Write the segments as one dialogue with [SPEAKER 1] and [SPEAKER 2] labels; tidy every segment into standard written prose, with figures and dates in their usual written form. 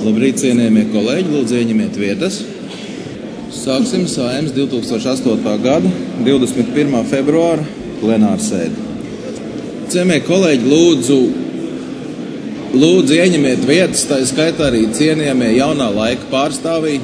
[SPEAKER 1] Labrīt, cienījamie kolēģi, lūdzu ieņemiet vietas. Sāksim Saeimas 2008. gada 21. februāra plenārsēdi. Cienījamie kolēģi, lūdzu ieņemiet vietas, tā skaitā arī cienījamie jaunā laika pārstāvī,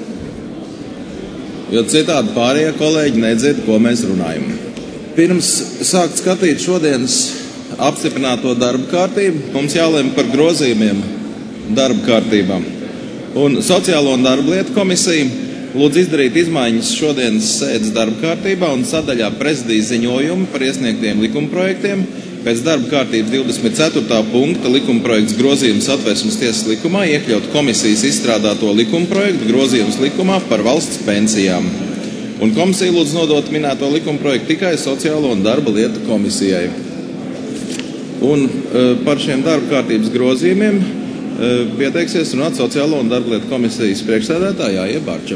[SPEAKER 1] jo citādi pārējie kolēģi nedzird, ko mēs runājam. Pirms sākt skatīt šodienas apstiprināto darba kārtību, mums jālem par grozījumiem darba kārtībām. Un Sociālo un darba lietu komisija lūdz izdarīt izmaiņas šodienas sēdes darba kārtībā un sadaļā prezidijas ziņojumi par iesniegtiem likumprojektiem pēc darba kārtības 24. punkta likumprojekts grozījums Satversmes tiesas likumā iekļaut komisijas izstrādāto likumprojektu grozījums likumā par valsts pensijām. Un komisija lūdz nodot minēto likumprojektu tikai Sociālo un darba lietu komisijai. Un par šiem darba kārtības grozījumiem pieteiksies runāt Sociālo un darba lietu komisijas priekšsēdētājā Jāija Barča.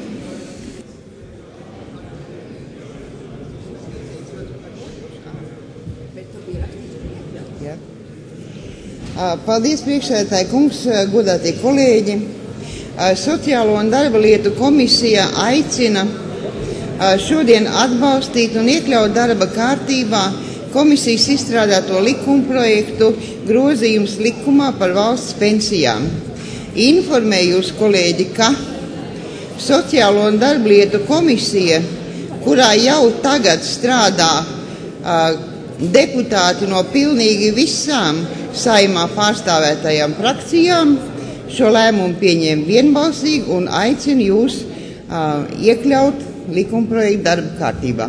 [SPEAKER 2] Paldies, priekšsēdētāji kungs, godātie kolēģi. Sociālo un darba lietu komisija aicina šodien atbalstīt un iekļaut darba kārtībā komisijas izstrādāto likumprojektu grozījums likumā par valsts pensijām. Informēju jūs, kolēģi, ka Sociālo un darba lietu komisija, kurā jau tagad strādā deputāti no pilnīgi visām Saeimā pārstāvētajām frakcijām, šo lēmumu pieņēma vienbalsīgi un aicinu jūs iekļaut likumprojektu darba kārtībā.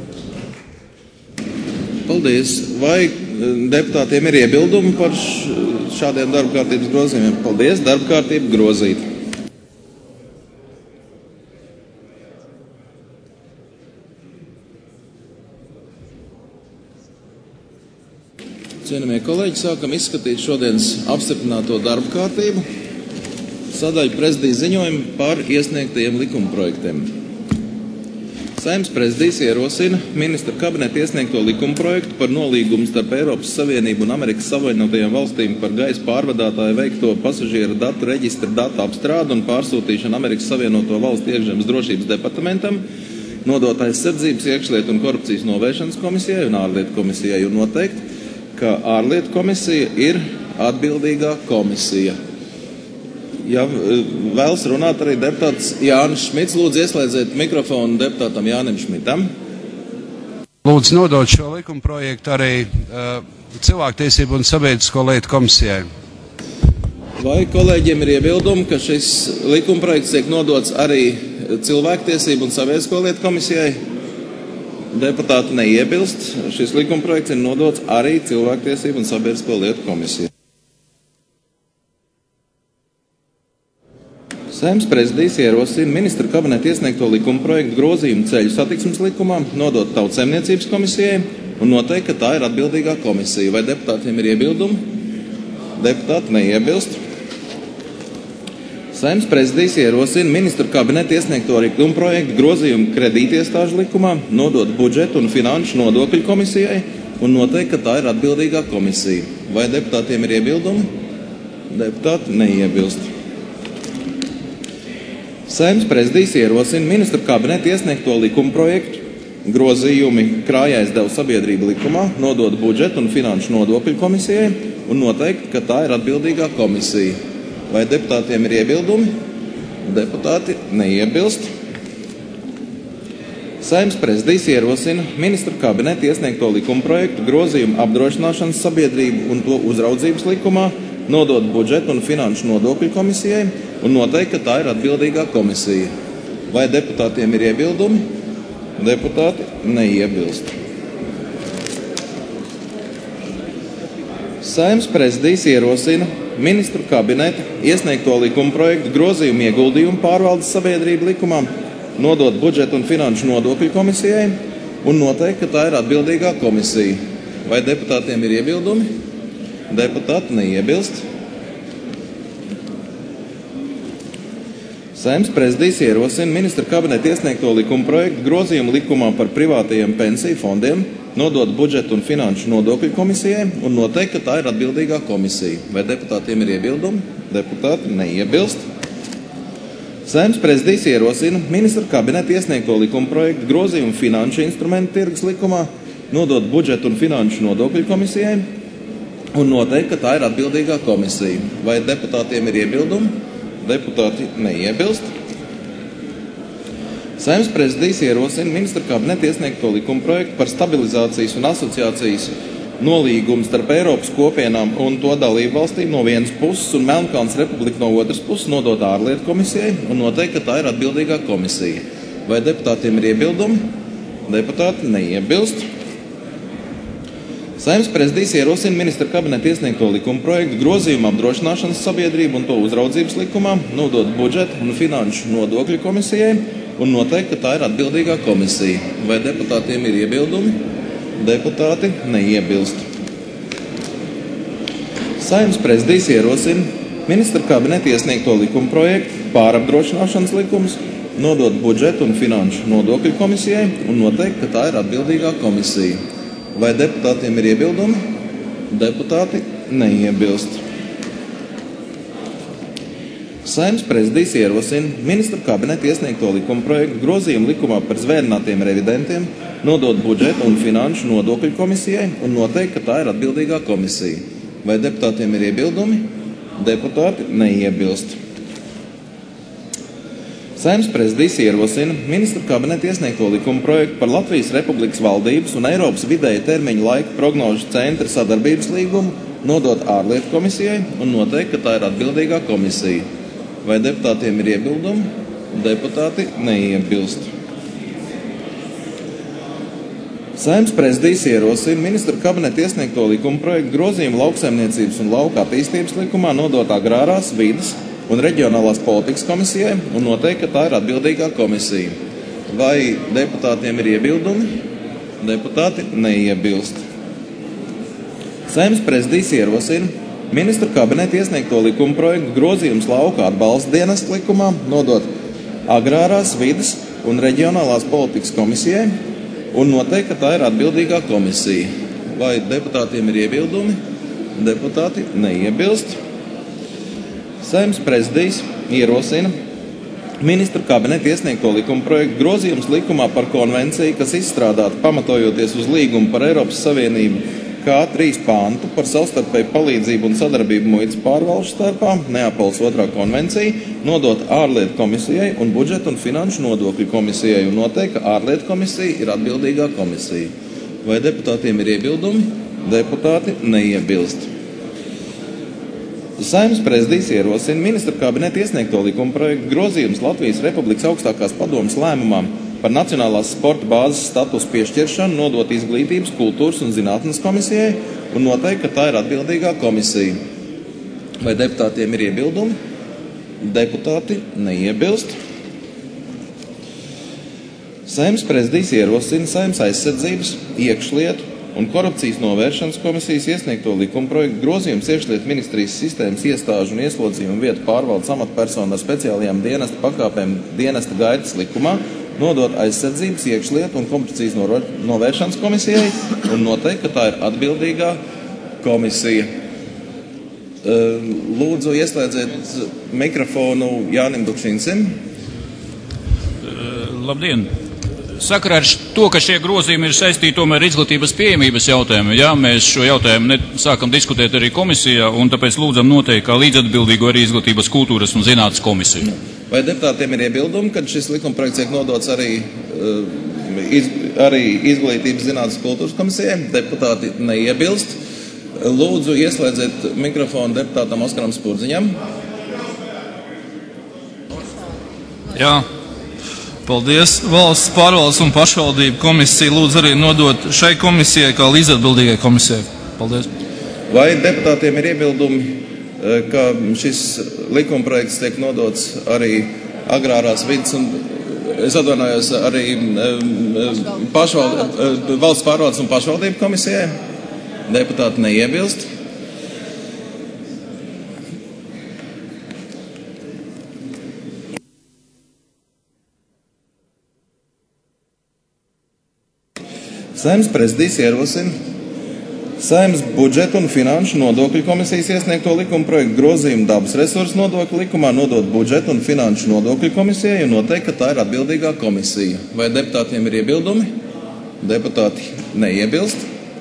[SPEAKER 1] Paldies. Vai deputātiem ir iebildumi par šādiem darba kārtības grozījumiem? Paldies. Darba kārtība grozīta. Cienījamie kolēģi, sākam izskatīt šodienas apstiprināto darba kārtību. Sadaļa prezidijas ziņojumi par iesniegtajiem likumprojektiem. Saeimas prezidijs ierosina ministra kabineta iesniegto likumprojektu par nolīgumu starp Eiropas Savienību un Amerikas Savienotajām valstīm par gaisa pārvadātāju veikto pasažieru datu reģistra datu apstrādi un pārsūtīšanu Amerikas Savienoto Valstu iekšzemes drošības departamentam, nodot aizsardzības, iekšlietu un korupcijas novēršanas komisijai un ārlietu komisijai un noteikt, ka ārlietu komisija ir atbildīgā komisija. Ja vēlas runāt arī deputāts Jānis Šmits, lūdzu ieslēdziet mikrofonu deputātam Jānim Šmitam.
[SPEAKER 3] Lūdzu nodot šo likumprojektu arī cilvēktiesību un sabiedrisko lietu komisijai.
[SPEAKER 1] Vai kolēģiem ir iebildumi, ka šis likumprojekts tiek nodots arī cilvēktiesību un sabiedrisko lietu komisijai? Deputāti neiebilst. Šis likumprojekts ir nodots arī cilvēktiesību un sabiedrisko lietu komisijai. Saeimas prezidijs ierosina ministra kabineta iesniegto likumprojektu grozījumu ceļu satiksmes likumā, nodot Tautsaimniecības komisijai un noteikt, ka tā ir atbildīgā komisija. Vai deputātiem ir iebildumi? Deputāti neiebilst. Saeimas prezidijs ierosina ministra kabineta iesniegto likumprojektu grozījumu kredītiestāžu likumā, nodot budžetu un finanšu nodokļu komisijai un noteikt, ka tā ir atbildīgā komisija. Vai deputātiem ir iebildumi? Deputāti neiebilst. Saeimas prezidijs ierosina ministra kabineta iesniegto likumprojektu grozījumi krājaizdevuma sabiedrība likumā, nodot budžetu un finanšu nodokļu komisijai un noteikt, ka tā ir atbildīgā komisija. Vai deputātiem ir iebildumi? Deputāti neiebilst. Saeimas prezidijs ierosina ministra kabineta iesniegto likumprojektu grozījumu apdrošināšanas sabiedrību un to uzraudzības likumā, nodot budžetu un finanšu nodokļu komisijai un noteikt, ka tā ir atbildīgā komisija. Vai deputātiem ir iebildumi? Deputāti neiebilst. Saeimas prezidijs ierosina ministru kabineta iesniegto likumprojektu grozījumu ieguldījumu pārvaldes sabiedrību likumā, nodot budžetu un finanšu nodokļu komisijai un noteikt, ka tā ir atbildīgā komisija. Vai deputātiem ir iebildumi? Deputāti neiebilst. Saeimas prezidijs ierosina ministra kabineta iesniegto likumprojektu grozījumu likumā par privātajiem pensiju fondiem, nodot budžetu un finanšu nodokļu komisijai un noteikt, ka tā ir atbildīgā komisija. Vai deputātiem ir iebildumi? Deputāti neiebilst. Saeimas prezidijs ierosina ministra kabineta iesniegto likumprojektu grozījumu finanšu instrumentu tirgus likumā, nodot budžetu un finanšu nodokļu komisijai un noteikt, ka tā ir atbildīgā komisija. Vai deputātiem ir iebildumi? Deputāti neiebilst. Saeimas prezidijs ierosina ministra kabineta iesniegto likumprojektu par stabilizācijas un asociācijas nolīgumu starp Eiropas kopienām un to dalību valstīm no vienas puses un Melnkalnes Republiku no otras puses nodot ārlietu komisijai un noteikt, ka tā ir atbildīgā komisija. Vai deputātiem ir iebildumi? Deputāti neiebilst. Saeimas prezidijs ierosina ministra kabineta iesniegto likumprojektu grozījumu apdrošināšanas sabiedrību un to uzraudzības likumā, nodot budžetu un finanšu nodokļu komisijai un noteikt, ka tā ir atbildīgā komisija. Vai deputātiem ir iebildumi? Deputāti neiebilst. Saeimas prezidijs ierosina ministra kabineta iesniegto likumprojektu pārapdrošināšanas likumus, nodot budžetu un finanšu nodokļu komisijai un noteikt, ka tā ir atbildīgā komisija. Vai deputātiem ir iebildumi? Deputāti neiebilst. Saeimas prezidijs ierosina ministra kabineta iesniegto likumprojektu grozījumu likumā par zvērinātiem revidentiem, nodot budžetu un finanšu nodokļu komisijai un noteikt, ka tā ir atbildīgā komisija. Vai deputātiem ir iebildumi? Deputāti neiebilst. Saeimas prezidijs ierosina ministra kabineta iesniegto likumprojektu par Latvijas Republikas valdības un Eiropas vidēja termiņa laika prognožu centra sadarbības līgumu, nodot ārlietu komisijai un noteikt, ka tā ir atbildīgā komisija. Vai deputātiem ir iebildumi? Deputāti neiebilst. Saeimas prezidijs ierosina ministra kabineta iesniegto likumprojektu grozījumu lauksaimniecības un lauka attīstības likumā, nodot agrārās, vides un reģionālās politikas komisijai un noteikt, ka tā ir atbildīgā komisija. Vai deputātiem ir iebildumi? Deputāti neiebilst. Saeimas prezidijs ierosina ministra kabineta iesniegto likumprojektu grozījums lauka atbalsta dienesta likumā, nodot agrārās, vides un reģionālās politikas komisijai un noteikt, ka tā ir atbildīgā komisija. Vai deputātiem ir iebildumi? Deputāti neiebilst. Saeimas prezidijs ierosina ministra kabineta iesniegto likumprojektu grozījums likumā par konvenciju, kas izstrādāta pamatojoties uz līgumu par Eiropas Savienību K3 pantu par savstarpēju palīdzību un sadarbību muitas pārvalžu starpā, Neapoles 2. konvencija, nodot ārlietu komisijai un budžetu un finanšu nodokļu komisijai un noteikt, ka ārlietu komisija ir atbildīgā komisija. Vai deputātiem ir iebildumi? Deputāti neiebilst. Saeimas prezidijs ierosina ministra kabineta iesniegto likumprojektu grozījums Latvijas Republikas augstākās padomes lēmumam par nacionālās sporta bāzes statusu piešķiršanu, nodot izglītības, kultūras un zinātnes komisijai un noteikt, ka tā ir atbildīgā komisija. Vai deputātiem ir iebildumi? Deputāti neiebilst. Saeimas prezidijs ierosina Saeimas aizsardzības, iekšlietu un korupcijas novēršanas komisijas iesniegto likumprojektu grozījums iekšlietu ministrijas sistēmas iestāžu un ieslodzījumu vietu pārvaldes amatpersonu ar speciālajām dienesta pakāpēm dienesta gaitas likumā, nodot aizsardzības, iekšlietu un korupcijas novēršanas komisijai un noteikt, ka tā ir atbildīgā komisija. Lūdzu, ieslēdziet mikrofonu Jānim Dukšincim.
[SPEAKER 4] Labdien! Sakarā ar to, ka šie grozījumi ir saistīti tomēr izglītības pieejamības jautājumu, jā, mēs šo jautājumu sākam diskutēt arī komisijā, un tāpēc lūdzam noteikt kā līdzatbildīgu arī izglītības kultūras un zinātnes komisiju.
[SPEAKER 1] Vai deputātiem ir iebildumi, kad šis likumprojekts tiek nodots arī izglītības zinātnes kultūras komisijai? Deputāti neiebilst. Lūdzu, ieslēdziet mikrofonu deputātam Oskaram Spurdziņam.
[SPEAKER 5] Jā. Paldies. Valsts pārvaldes un pašvaldību komisija lūdzu arī nodot šai komisijai kā līdzatbildīgai komisijai. Paldies.
[SPEAKER 1] Vai deputātiem ir iebildumi, ka šis likumprojekts tiek nodots arī agrārās vidas un, es atvainojos, arī valsts pārvaldes un pašvaldību komisijai? Deputāti neiebilst. Saeimas prezidijs ierosina Saeimas budžeta un finanšu nodokļu komisijas iesniegto likuma projektu grozījumu dabas resursu nodokļu likumā nodot budžeta un finanšu nodokļu komisijai un noteikt, ka tā ir atbildīgā komisija. Vai deputātiem ir iebildumi? Deputāti neiebilst.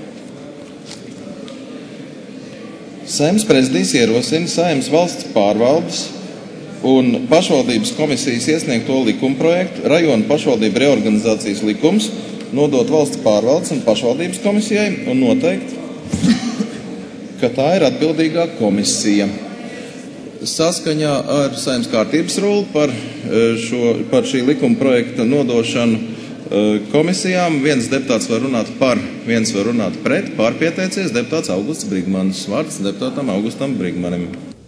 [SPEAKER 1] Saeimas prezidijs ierosina Saeimas valsts pārvaldes un pašvaldības komisijas iesniegto likuma projektu rajonu pašvaldību reorganizācijas likums nodot valsts pārvaldes un pašvaldības komisijai un noteikt, ka tā ir atbildīgā komisija. Saskaņā ar Saeimas kārtības rulli par šī likuma projekta nodošanu komisijām viens deputāts var runāt par, viens var runāt pret, pārpieteicies deputāts Augusts Brigmanis. Vārds deputātam Augustam Brigmanim.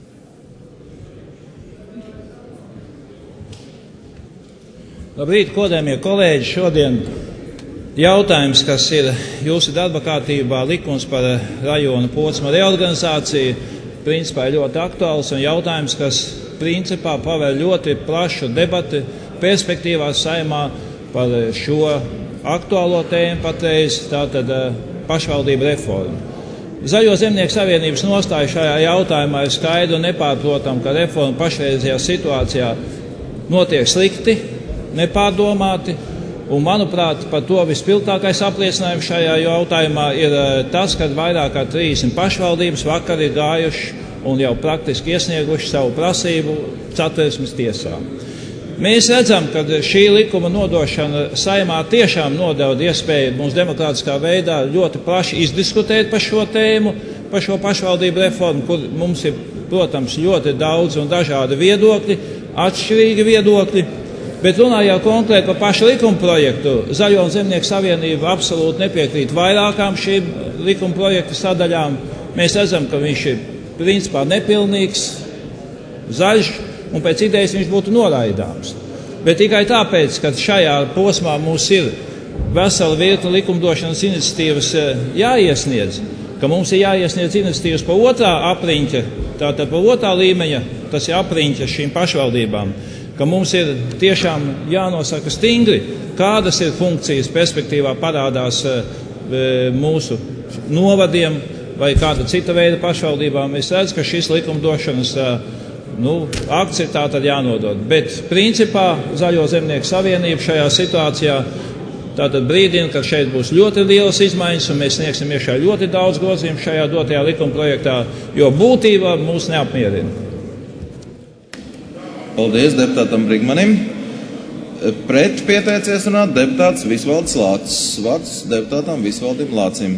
[SPEAKER 6] Labrīt, godājamie kolēģi! Šodien jautājums, kas ir jūsu darba kārtībā, likums par rajonu posma reorganizāciju, principā ir ļoti aktuāls un jautājums, kas principā paver ļoti plašu debati perspektīvā Saeimā par šo aktuālo tēmu patreiz, tātad pašvaldību reformu. Zaļo zemnieku savienības nostāja šajā jautājumā ir skaidra un nepārprotama, ka reforma pašreizajā situācijā notiek slikti, nepārdomāti. Un, manuprāt, par to vispilgtākais apliecinājums šajā jautājumā ir tas, ka vairāk kā 30 pašvaldības vakar ir gājuši un jau praktiski iesnieguši savu prasību Satversmes tiesā. Mēs redzam, ka šī likuma nodošana Saeimā tiešām nodeva iespēju mums demokrātiskā veidā ļoti plaši izdiskutēt par šo tēmu, par šo pašvaldību reformu, kur mums ir, protams, ļoti daudz un dažādi viedokļi, atšķirīgi viedokļi. Bet runājot konkrēti par pašu likuma projektu, Zaļo un Zemnieku savienība absolūti nepiekrīt vairākām šīm likuma projekta sadaļām. Mēs redzam, ka viņš ir principā nepilnīgs, zaļš, un pēc idejas viņš būtu noraidāms. Bet tikai tāpēc, ka šajā posmā mums ir vesela virkne likumdošanas iniciatīvas jāiesniedz, ka mums ir jāiesniedz iniciatīvas pa otrā apriņķa, tātad pa otrā līmeņa, tas ir apriņķa šīm pašvaldībām, ka mums ir tiešām jānosaka stingri, kādas ir funkcijas perspektīvā parādās mūsu novadiem vai kāda cita veida pašvaldībām. Es redzu, ka šis likumdošanas akts ir tātad jānodod. Bet principā Zaļo zemnieku savienība šajā situācijā tātad brīdina, ka šeit būs ļoti lielas izmaiņas un mēs sniegsim iekšā ļoti daudz grozījumu šajā dotajā likuma projektā, jo būtība mūs neapmierina.
[SPEAKER 1] Paldies deputātam Brigmanim. Pret pieteicies runāt deputāts Visvalds Lācis. Vārds deputātam Visvaldim Lācim.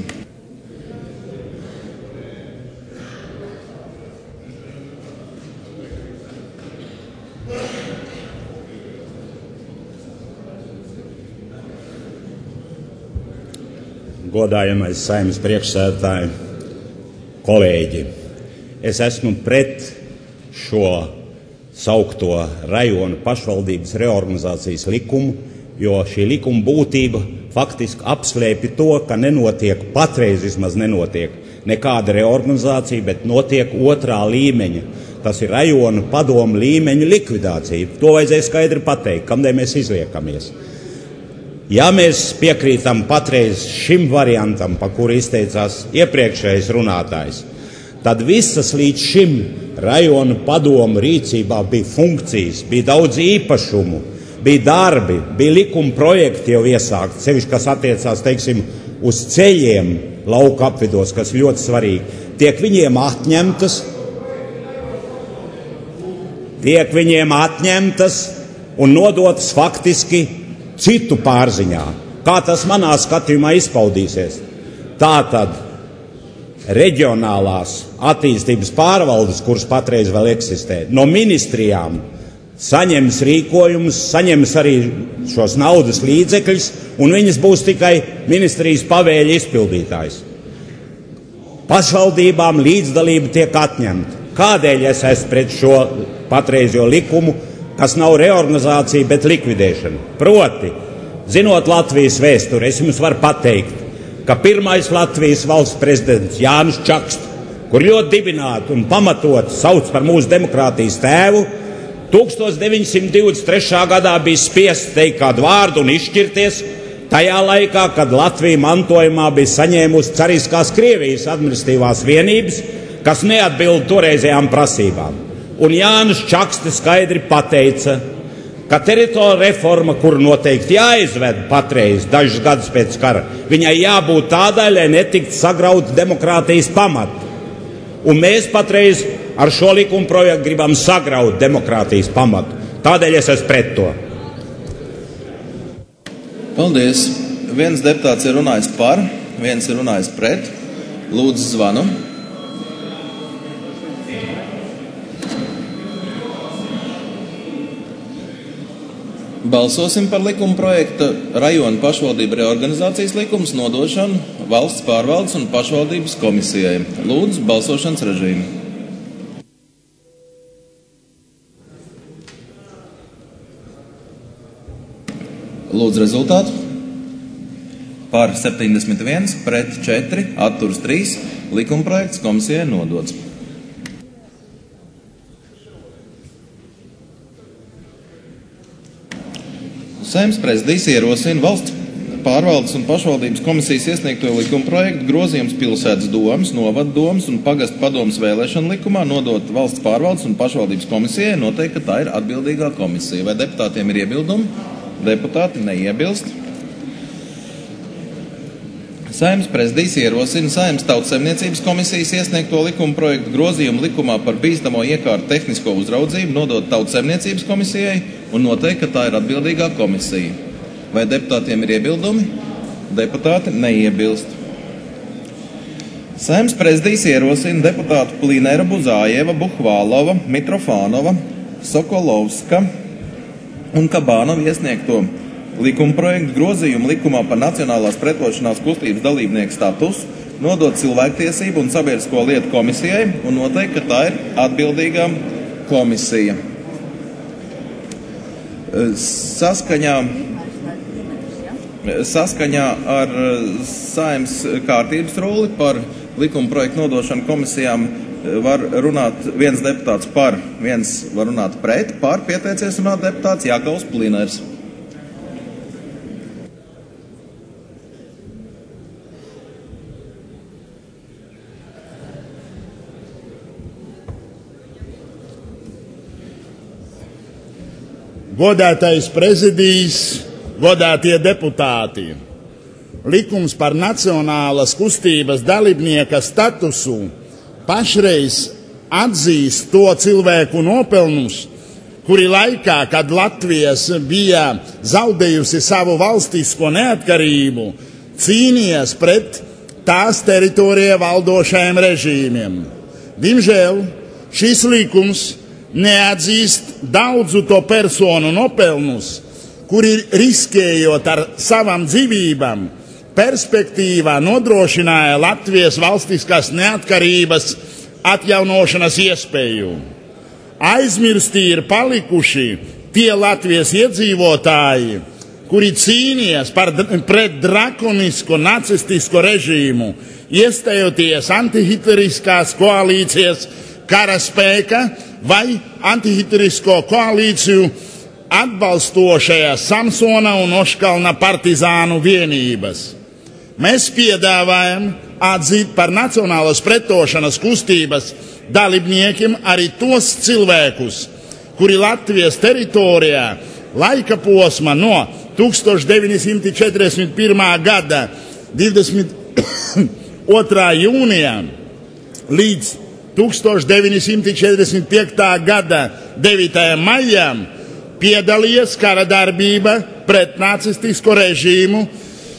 [SPEAKER 7] Godājamais Saeimas priekšsēdētāji, kolēģi, es esmu pret šo saukto rajonu pašvaldības reorganizācijas likumu, jo šī likuma būtība faktiski apslēpj to, ka nenotiek, patreiz vismaz nenotiek nekāda reorganizācija, bet notiek otrā līmeņa. Tas ir rajonu padomu līmeņa likvidācija. To vajadzēja skaidri pateikt, kamdēļ mēs izliekamies. Ja mēs piekrītam patreiz šim variantam, pa kuru izteicās iepriekšējais runātājs, tad visas līdz šim rajonu padomu rīcībā bija funkcijas, bija daudz īpašumu, bija darbi, bija likuma projekti jau iesākti, sevišķi, kas attiecās, teiksim, uz ceļiem lauku apvidos, kas ļoti svarīgi. Tiek viņiem atņemtas un nodotas faktiski citu pārziņā. Kā tas manā skatījumā izpaudīsies? Tātad reģionālās attīstības pārvaldes, kuras patreiz vēl eksistē, no ministrijām saņems rīkojumus, saņems arī šos naudas līdzekļus, un viņas būs tikai ministrijas pavēļa izpildītājs. Pašvaldībām līdzdalība tiek atņemta. Kādēļ es esmu pret šo patreizjo likumu, kas nav reorganizācija, bet likvidēšana? Proti, zinot Latvijas vēsturi, es jums varu pateikt, ka pirmais Latvijas valsts prezidents Jānis Čakste, kur ļoti dibināti un pamatot sauc par mūsu demokrātijas tēvu, 1923. gadā bija spiests teikt kādu vārdu un izšķirties, Tajā laikā, kad Latvija mantojumā bija saņēmusi cariskās Krievijas administratīvās vienības, kas neatbild toreizējām prasībām. Un Jānis Čakste skaidri pateica, ka teritorija reforma, kuru noteikti jāizved patreiz, dažus gadus pēc kara, viņai jābūt tādai, lai netiktu sagrauts demokrātijas pamati. Un mēs patreiz ar šo likuma projektu gribam sagraut demokrātijas pamatu. Tādēļ es esmu pret to.
[SPEAKER 1] Paldies. Viens deputāts ir runājis par, viens ir runājis pret. Lūdzu, zvanu. Balsosim par likuma projekta rajona pašvaldību reorganizācijas likums nodošanu valsts pārvaldes un pašvaldības komisijai. Lūdzu, balsošanas režīmu. Lūdzu rezultātu. Par 71, pret 4, atturas 3. Likumprojekts komisijai nodots. Saeimas prezidijs ierosina valsts pārvaldes un pašvaldības komisijas iesniegto likumprojektu grozījums pilsētas domes, novadu domes un pagastu padomes vēlēšanu likumā nodot valsts pārvaldes un pašvaldības komisijai, noteikt, ka tā ir atbildīgā komisija. Vai deputātiem ir iebildumi? Deputāti neiebilst. Saeimas prezidijs ierosina Saeimas Tautsaimniecības komisijas iesniegto likuma projektu grozījumu likumā par bīstamo iekārtu tehnisko uzraudzību nodot Tautsaimniecības komisijai un noteikt, ka tā ir atbildīgā komisija. Vai deputātiem ir iebildumi? Deputāti neiebilst. Saeimas prezidijs ierosina deputātu Plīnera Buzājeva, Buhvālova, Mitrofānova, Sokolovska un Kabānova iesniegto likumprojektu grozījumu likumā par Nacionālās pretošanās kustības dalībnieku statusu nodot Cilvēktiesību un sabiedrisko lietu komisijai un noteikt, ka tā ir atbildīgā komisija. Saskaņā ar Saeimas kārtības rulli par likumprojektu nodošanu komisijām var runāt viens deputāts par, viens var runāt pret, par pieteicies runāt deputāts Jākavs Pliners.
[SPEAKER 8] Godātais prezidijs, godātie deputāti, likums par nacionālas kustības dalībnieka statusu pašreiz atzīst to cilvēku nopelnus, kuri laikā, kad Latvijas bija zaudējusi savu valstisko neatkarību, cīnījās pret tās teritorijā valdošajiem režīmiem. Diemžēl šis likums neatzīst daudzu to personu nopelnus, kuri riskējot ar savām dzīvībām, perspektīvā nodrošināja Latvijas valstiskās neatkarības atjaunošanas iespēju. Aizmirstī ir palikuši tie Latvijas iedzīvotāji, kuri cīnījās pret drakonisko nacistisko režīmu, iestājoties antihitleriskās koalīcijas karaspēka vai antihitlerisko koalīciju atbalstošajā Samsona un Oškalna partizānu vienības. Mēs piedāvājam atzīt par nacionālas pretošanas kustības dalībniekiem arī tos cilvēkus, kuri Latvijas teritorijā laika posma no 1941. gada 22. jūnijā līdz 1945. gada 9. maijām piedalījies kara darbība pret nacistisko režīmu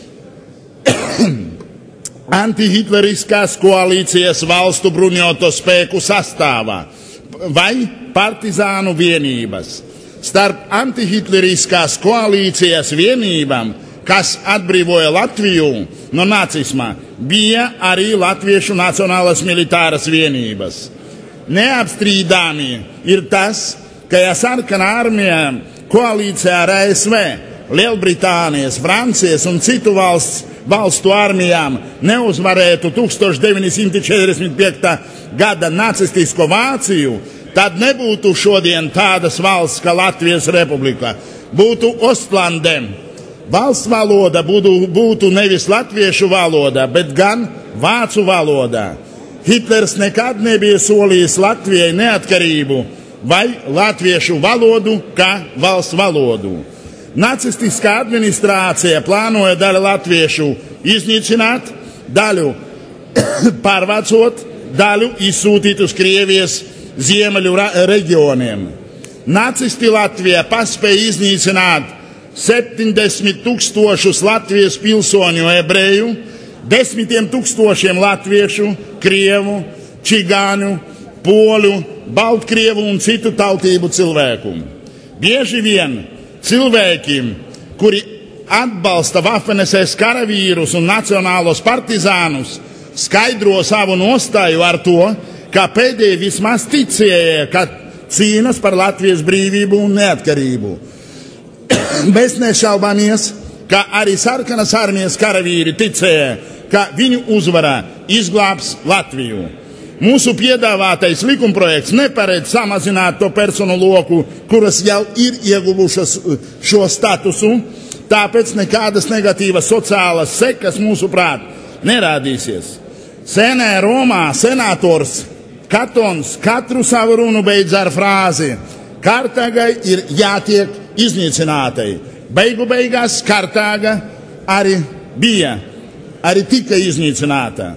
[SPEAKER 8] antihitleriskās koalīcijas valstu bruņoto spēku sastāvā vai partizānu vienības. Starp antihitleriskās koalīcijas vienībām, kas atbrīvoja Latviju no nacisma, bija arī Latviešu nacionālas militāras vienības. Neapstrīdāmi ir tas, ka sarkanā armija koalīcijā ar ASV, Lielbritānijas, Francijas un citu valstu armijām neuzvarētu 1945. gada nacistisko Vāciju, tad nebūtu šodien tādas valsts kā Latvijas Republika. Būtu Ostlande, valsts valoda būtu nevis latviešu valoda, bet gan vācu valoda. Hitlers nekad nebija solījis Latvijai neatkarību vai latviešu valodu kā valsts valodu. Nacistiskā administrācija plānoja daļu latviešu iznīcināt, daļu pārvācot, daļu izsūtīt uz Krievijas ziemeļu reģioniem. Nacisti Latvijā paspēja iznīcināt 70 000 Latvijas pilsoņu ebreju, 10 000 latviešu, krievu, čigāņu, poļu, baltkrievu un citu tautību cilvēku. Bieži vien cilvēkiem, kuri atbalsta Waffen-SS karavīrus un nacionālos partizānus, skaidro savu nostāju ar to, ka pēdējie vismaz ticēja, ka cīnas par Latvijas brīvību un neatkarību. Mēs nešaubāmies, ka arī sarkanas armijas karavīri ticēja, ka viņu uzvarā izglābs Latviju. Mūsu piedāvātais likumprojekts neparedz samazināt to personu loku, kuras jau ir ieguvušas šo statusu, tāpēc nekādas negatīvas sociālas sekas mūsuprāt nerādīsies. Senē Romā senators Katons katru savu runu beidz ar frāzi: Kartāgai ir jātiek iznīcinātai. Beigu beigās Kartāga arī tika iznīcināta.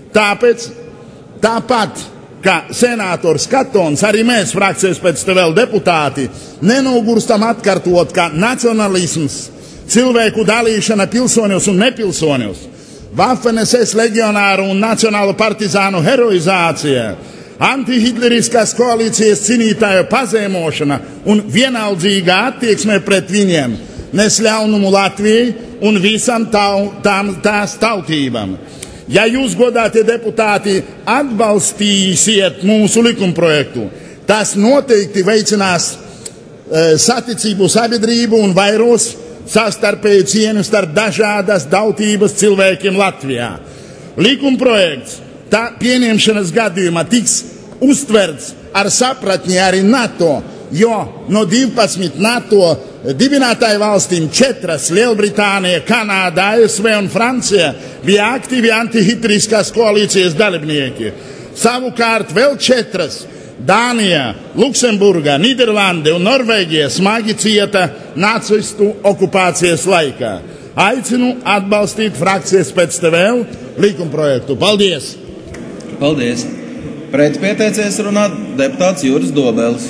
[SPEAKER 8] Tāpat, kā senators Katons, arī mēs, frakcijas pēc te vēl deputāti, nenogurstam atkārtot, ka nacionalisms, cilvēku dalīšana pilsoņos un nepilsoņos, Waffen-SS legionāru un nacionālu partizānu heroizācija, antihitleriskās koalīcijas cīnītāju pazēmošana un vienaldzīga attieksme pret viņiem nes ļaunumu Latvijai un visam tās tautībām. Ja jūs, godātie deputāti, atbalstīsiet mūsu likumprojektu, tas noteikti veicinās saticību sabiedrību un vairos savstarpēju cieņu starp dažādas tautības cilvēkiem Latvijā. Likumprojekts tā pieņemšanas gadījumā tiks uztverts ar sapratni arī NATO, jo no 12 NATO dibinātāju valstīm 4 – Lielbritānija, Kanāda, ASV un Francija – bija aktīvi antihitleriskās koalīcijas dalībnieki. Savukārt vēl 4 – Dānija, Luksemburga, Nīderlande un Norvēģija – smagi cieta nacistu okupācijas laikā. Aicinu atbalstīt frakcijas pēc te vēl likumprojektu. Paldies!
[SPEAKER 1] Paldies! Pret pieteicies runāt deputāts Juris Dobelis.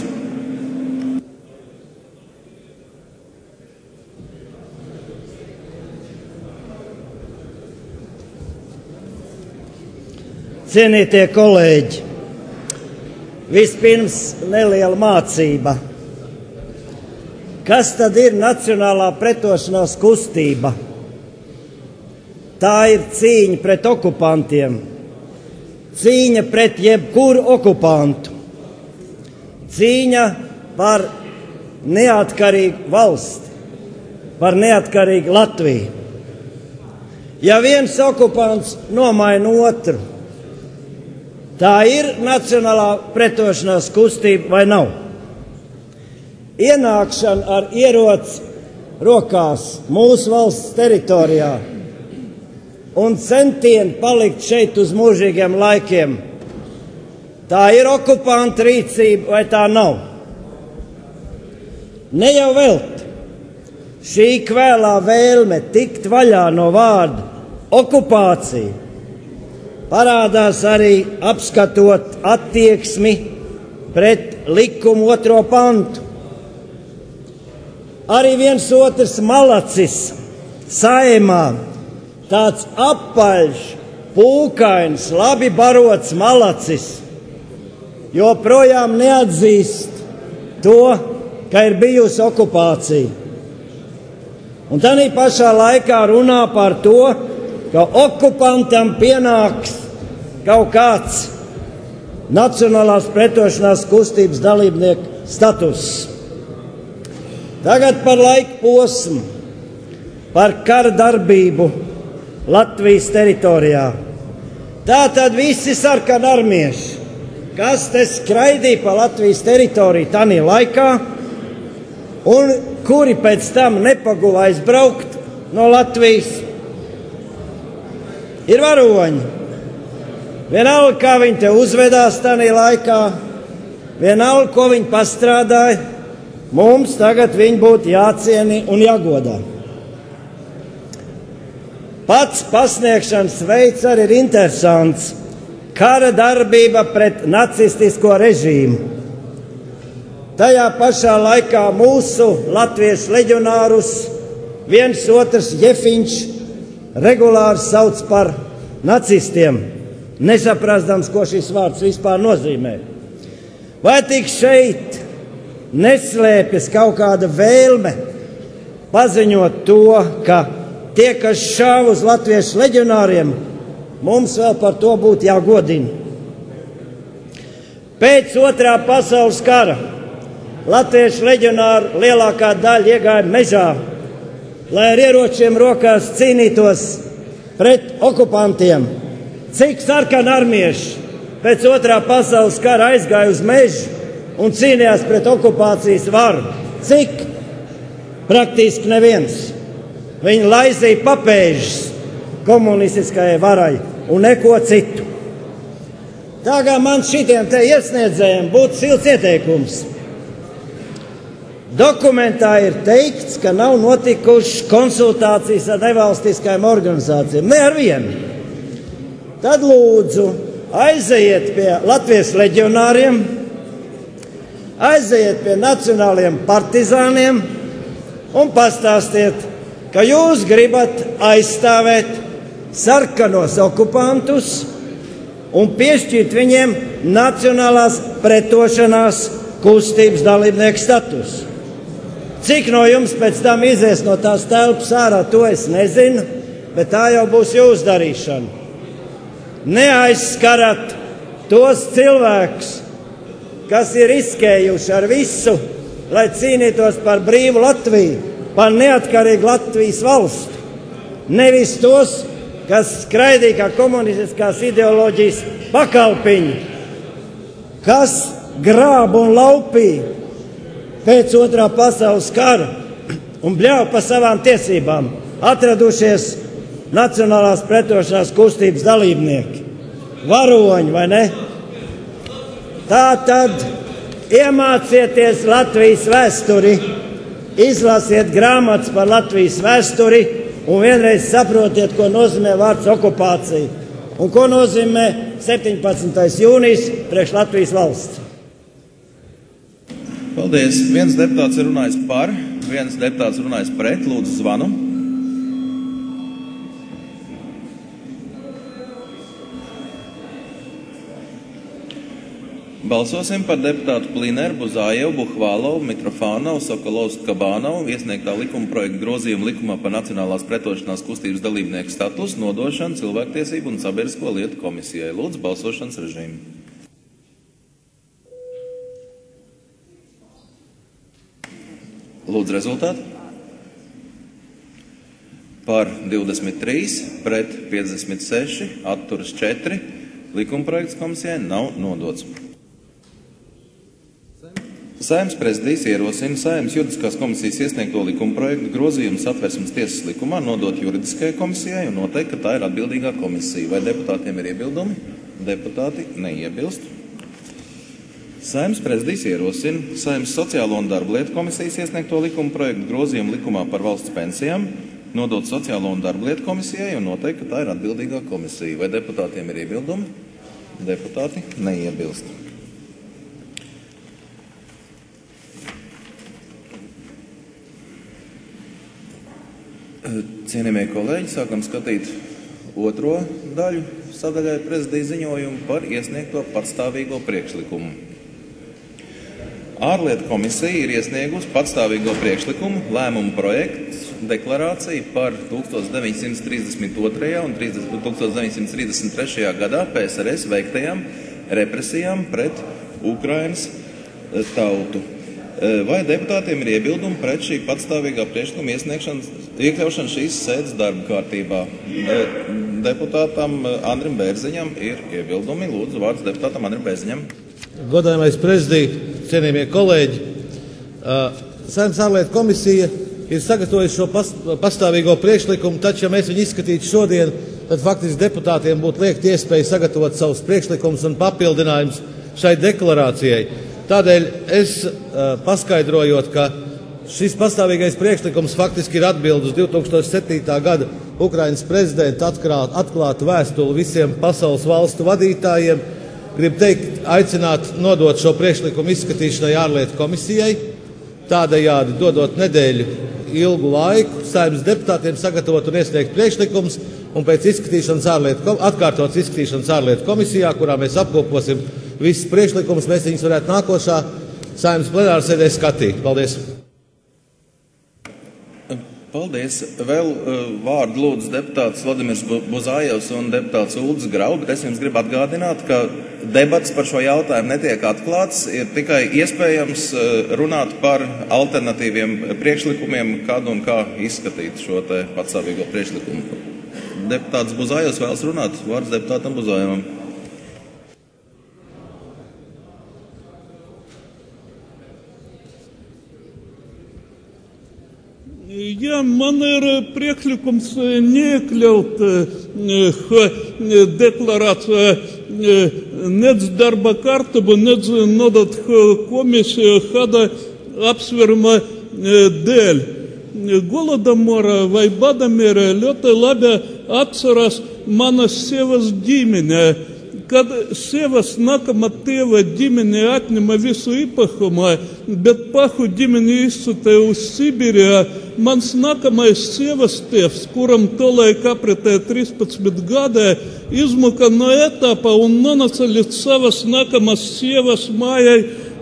[SPEAKER 9] Cienītie kolēģi, vispirms neliela mācība. Kas tad ir Nacionālā pretošanās kustība? Tā ir cīņa pret okupantiem, cīņa pret jebkuru okupantu, cīņa par neatkarīgu valsti, par neatkarīgu Latviju. Ja viens okupants nomaina otru, tā ir Nacionālā pretošanās kustība vai nav? Ienākšana ar ieroci rokās mūsu valsts teritorijā un centieni palikt šeit uz mūžīgiem laikiem, tā ir okupanta rīcība vai tā nav? Ne jau velti šī kvēlā vēlme tikt vaļā no vārda okupācija parādās arī apskatot attieksmi pret likumu 2. pantu. Arī viens otrs malacis Saeimā, tāds apaļš, pūkains, labi barots malacis, joprojām neatzīst to, ka ir bijusi okupācija. Un tādā pašā laikā runā par to, ka okupantam pienāks kaut kāds Nacionālās pretošanās kustības dalībnieku status. Tagad par laika posmu, par kara darbību Latvijas teritorijā. Tātad visi sarkanarmieši, kas te skraidīja pa Latvijas teritoriju tanī laikā un kuri pēc tam nepaguva aizbraukt no Latvijas. Ir varoņi. Vienalga, kā viņi te uzvedās tajā laikā, vienalga, ko viņi pastrādāja, mums tagad viņi būtu jācieni un jāgodā. Pats pasniegšanas veids arī ir interesants. Kara darbība pret nacistisko režīmu. Tajā pašā laikā mūsu latviešu leģionārus viens otrs Jefiņš regulāri sauc par nacistiem, nesaprastams, ko šis vārds vispār nozīmē. Vai tik šeit neslēpjas kaut kāda vēlme paziņot to, ka tie, kas šāva uz latviešu leģionāriem, mums vēl par to būtu jāgodina. Pēc Otrā pasaules kara latviešu leģionāru lielākā daļa iegāja mežā, lai ar ieročiem rokās cīnītos pret okupantiem. Cik sarkanarmieši pēc Otrā pasaules kara aizgāja uz mežu un cīnījās pret okupācijas varu? Cik? Praktiski neviens. Viņi laizīja papēžus komunistiskajai varai un neko citu. Tā kā man šitiem te iesniedzējiem būtu silts ieteikums. Dokumentā ir teikts, ka nav notikušas konsultācijas ar nevalstiskajām organizācijām. Ne ar vienu. Tad lūdzu aizejiet pie latviešu leģionāriem, aizejiet pie nacionāliem partizāniem un pastāstiet, ka jūs gribat aizstāvēt sarkanos okupantus un piešķirt viņiem nacionālās pretošanās kustības dalībnieku statusu. Cik no jums pēc tam izies no tās telpas ārā, to es nezinu, bet tā jau būs jūsu darīšana. Neaizskarat tos cilvēkus, kas ir riskējuši ar visu, lai cīnītos par brīvu Latviju, par neatkarīgu Latvijas valstu. Nevis tos, kas skraidīja kā komunistiskās ideoloģijas pakalpiņi, kas grāb un laupīja pēc Otrā pasaules kara un bļauj pa savām tiesībām, atradušies nacionālās pretošanās kustības dalībnieki. Varoņi, vai ne? Tā tad iemācieties Latvijas vēsturi, izlasiet grāmatas par Latvijas vēsturi un vienreiz saprotiet, ko nozīmē vārds okupācija un ko nozīmē 17. jūnijas priekš Latvijas valsts.
[SPEAKER 1] Paldies. Viens deputāts ir runājis par, viens deputāts runājis pret. Lūdzu, zvanu. Balsosim par deputātu Plineru, Buzājevu, Buhvālovu, Mitrofānovu, Sokolovsku, Kabānovu iesniegtā likuma projekta grozījumu likumā par nacionālās pretošanās kustības dalībnieku statusu nodošanu Cilvēktiesību un sabiedrisko lietu komisijai. Lūdzu, balsošanas režīmu. Lūdzu, rezultātu. Par 23, pret 56, atturas 4. Likumprojekts komisijai nav nodots. Saeimas prezidijs ierosina Saeimas juridiskās komisijas iesniegto likumprojektu grozījumu Satversmes tiesas likumā nodot juridiskajai komisijai un noteikt, ka tā ir atbildīgā komisija. Vai deputātiem ir iebildumi? Deputāti neiebilst. Saeimas prezidijs ierosina Saeimas sociālo un darba lietu komisijas iesniegto likuma projektu grozījumu likumā par valsts pensijām, nodot sociālo un darba lietu komisijai un noteikt, ka tā ir atbildīgā komisija. Vai deputātiem ir iebildumi? Deputāti neiebilst. Cienījamie kolēģi, sākam skatīt otro daļu sadaļai prezidija ziņojumu par iesniegto patstāvīgo priekšlikumu. Ārlietu komisija ir iesniegusi patstāvīgo priekšlikumu lēmumu projektu deklarāciju par 1932. un 1933. gadā PSRS veiktajām represijām pret Ukrainas tautu. Vai deputātiem ir iebildumi pret šī patstāvīgā priekšlikuma iekļaušanu šīs sēdes darba kārtībā? Deputātam Andrim Bērziņam ir iebildumi. Lūdzu, vārds deputātam Andrim Bērziņam.
[SPEAKER 10] Godājamais prezidija, cienījamie kolēģi, Saeimas ārlietu komisija ir sagatavojis šo pastāvīgo priekšlikumu, taču, ja mēs viņu izskatītu šodien, tad faktiski deputātiem būtu liekt iespēja sagatavot savus priekšlikumus un papildinājumus šai deklarācijai. Tādēļ es paskaidrojot, ka šis pastāvīgais priekšlikums faktiski ir atbilde uz 2007. gada Ukrainas prezidenta atklātu vēstuli visiem pasaules valstu vadītājiem. Gribu teikt, aicināt nodot šo priekšlikumu izskatīšanai ārlietu komisijai, tādējādi dodot nedēļu ilgu laiku Saeimas deputātiem sagatavot un iesniegt priekšlikums, un pēc atkārtotas izskatīšanas ārlietu komisijā, kurā mēs apkoposim visus priekšlikumus, mēs viņus varētu nākošā Saeimas plenārsēdē skatīt. Paldies!
[SPEAKER 1] Paldies. Vēl vārdu lūdzu deputāts Vladimirs Buzājevs un deputāts Uldis Grau, bet es jums gribu atgādināt, ka debats par šo jautājumu netiek atklāts, ir tikai iespējams runāt par alternatīviem priekšlikumiem, kad un kā izskatīt šo te patstāvīgo priekšlikumu. Deputāts Buzājevs vēlas runāt, vārds deputātam Buzajevam.
[SPEAKER 11] Ja man ir priekšlikums neiekļaut deklarācijā nec darba kārtību, nec nodot komisiju kāda apsvēruma dēļ. Голодомора vai Badamīra ļoti labi atceras manas sievas ģimene. Kad sievas nākamā tēva ģimene atņema visu īpašumu, bet pašu ģimeni izsūtīja uz Sibīrijā, mans nākamais sievas tēvs, kuram tolaik apritēja 13 gadi, izmuka no etapa un nonāca līdz savas nākamās sievas mājai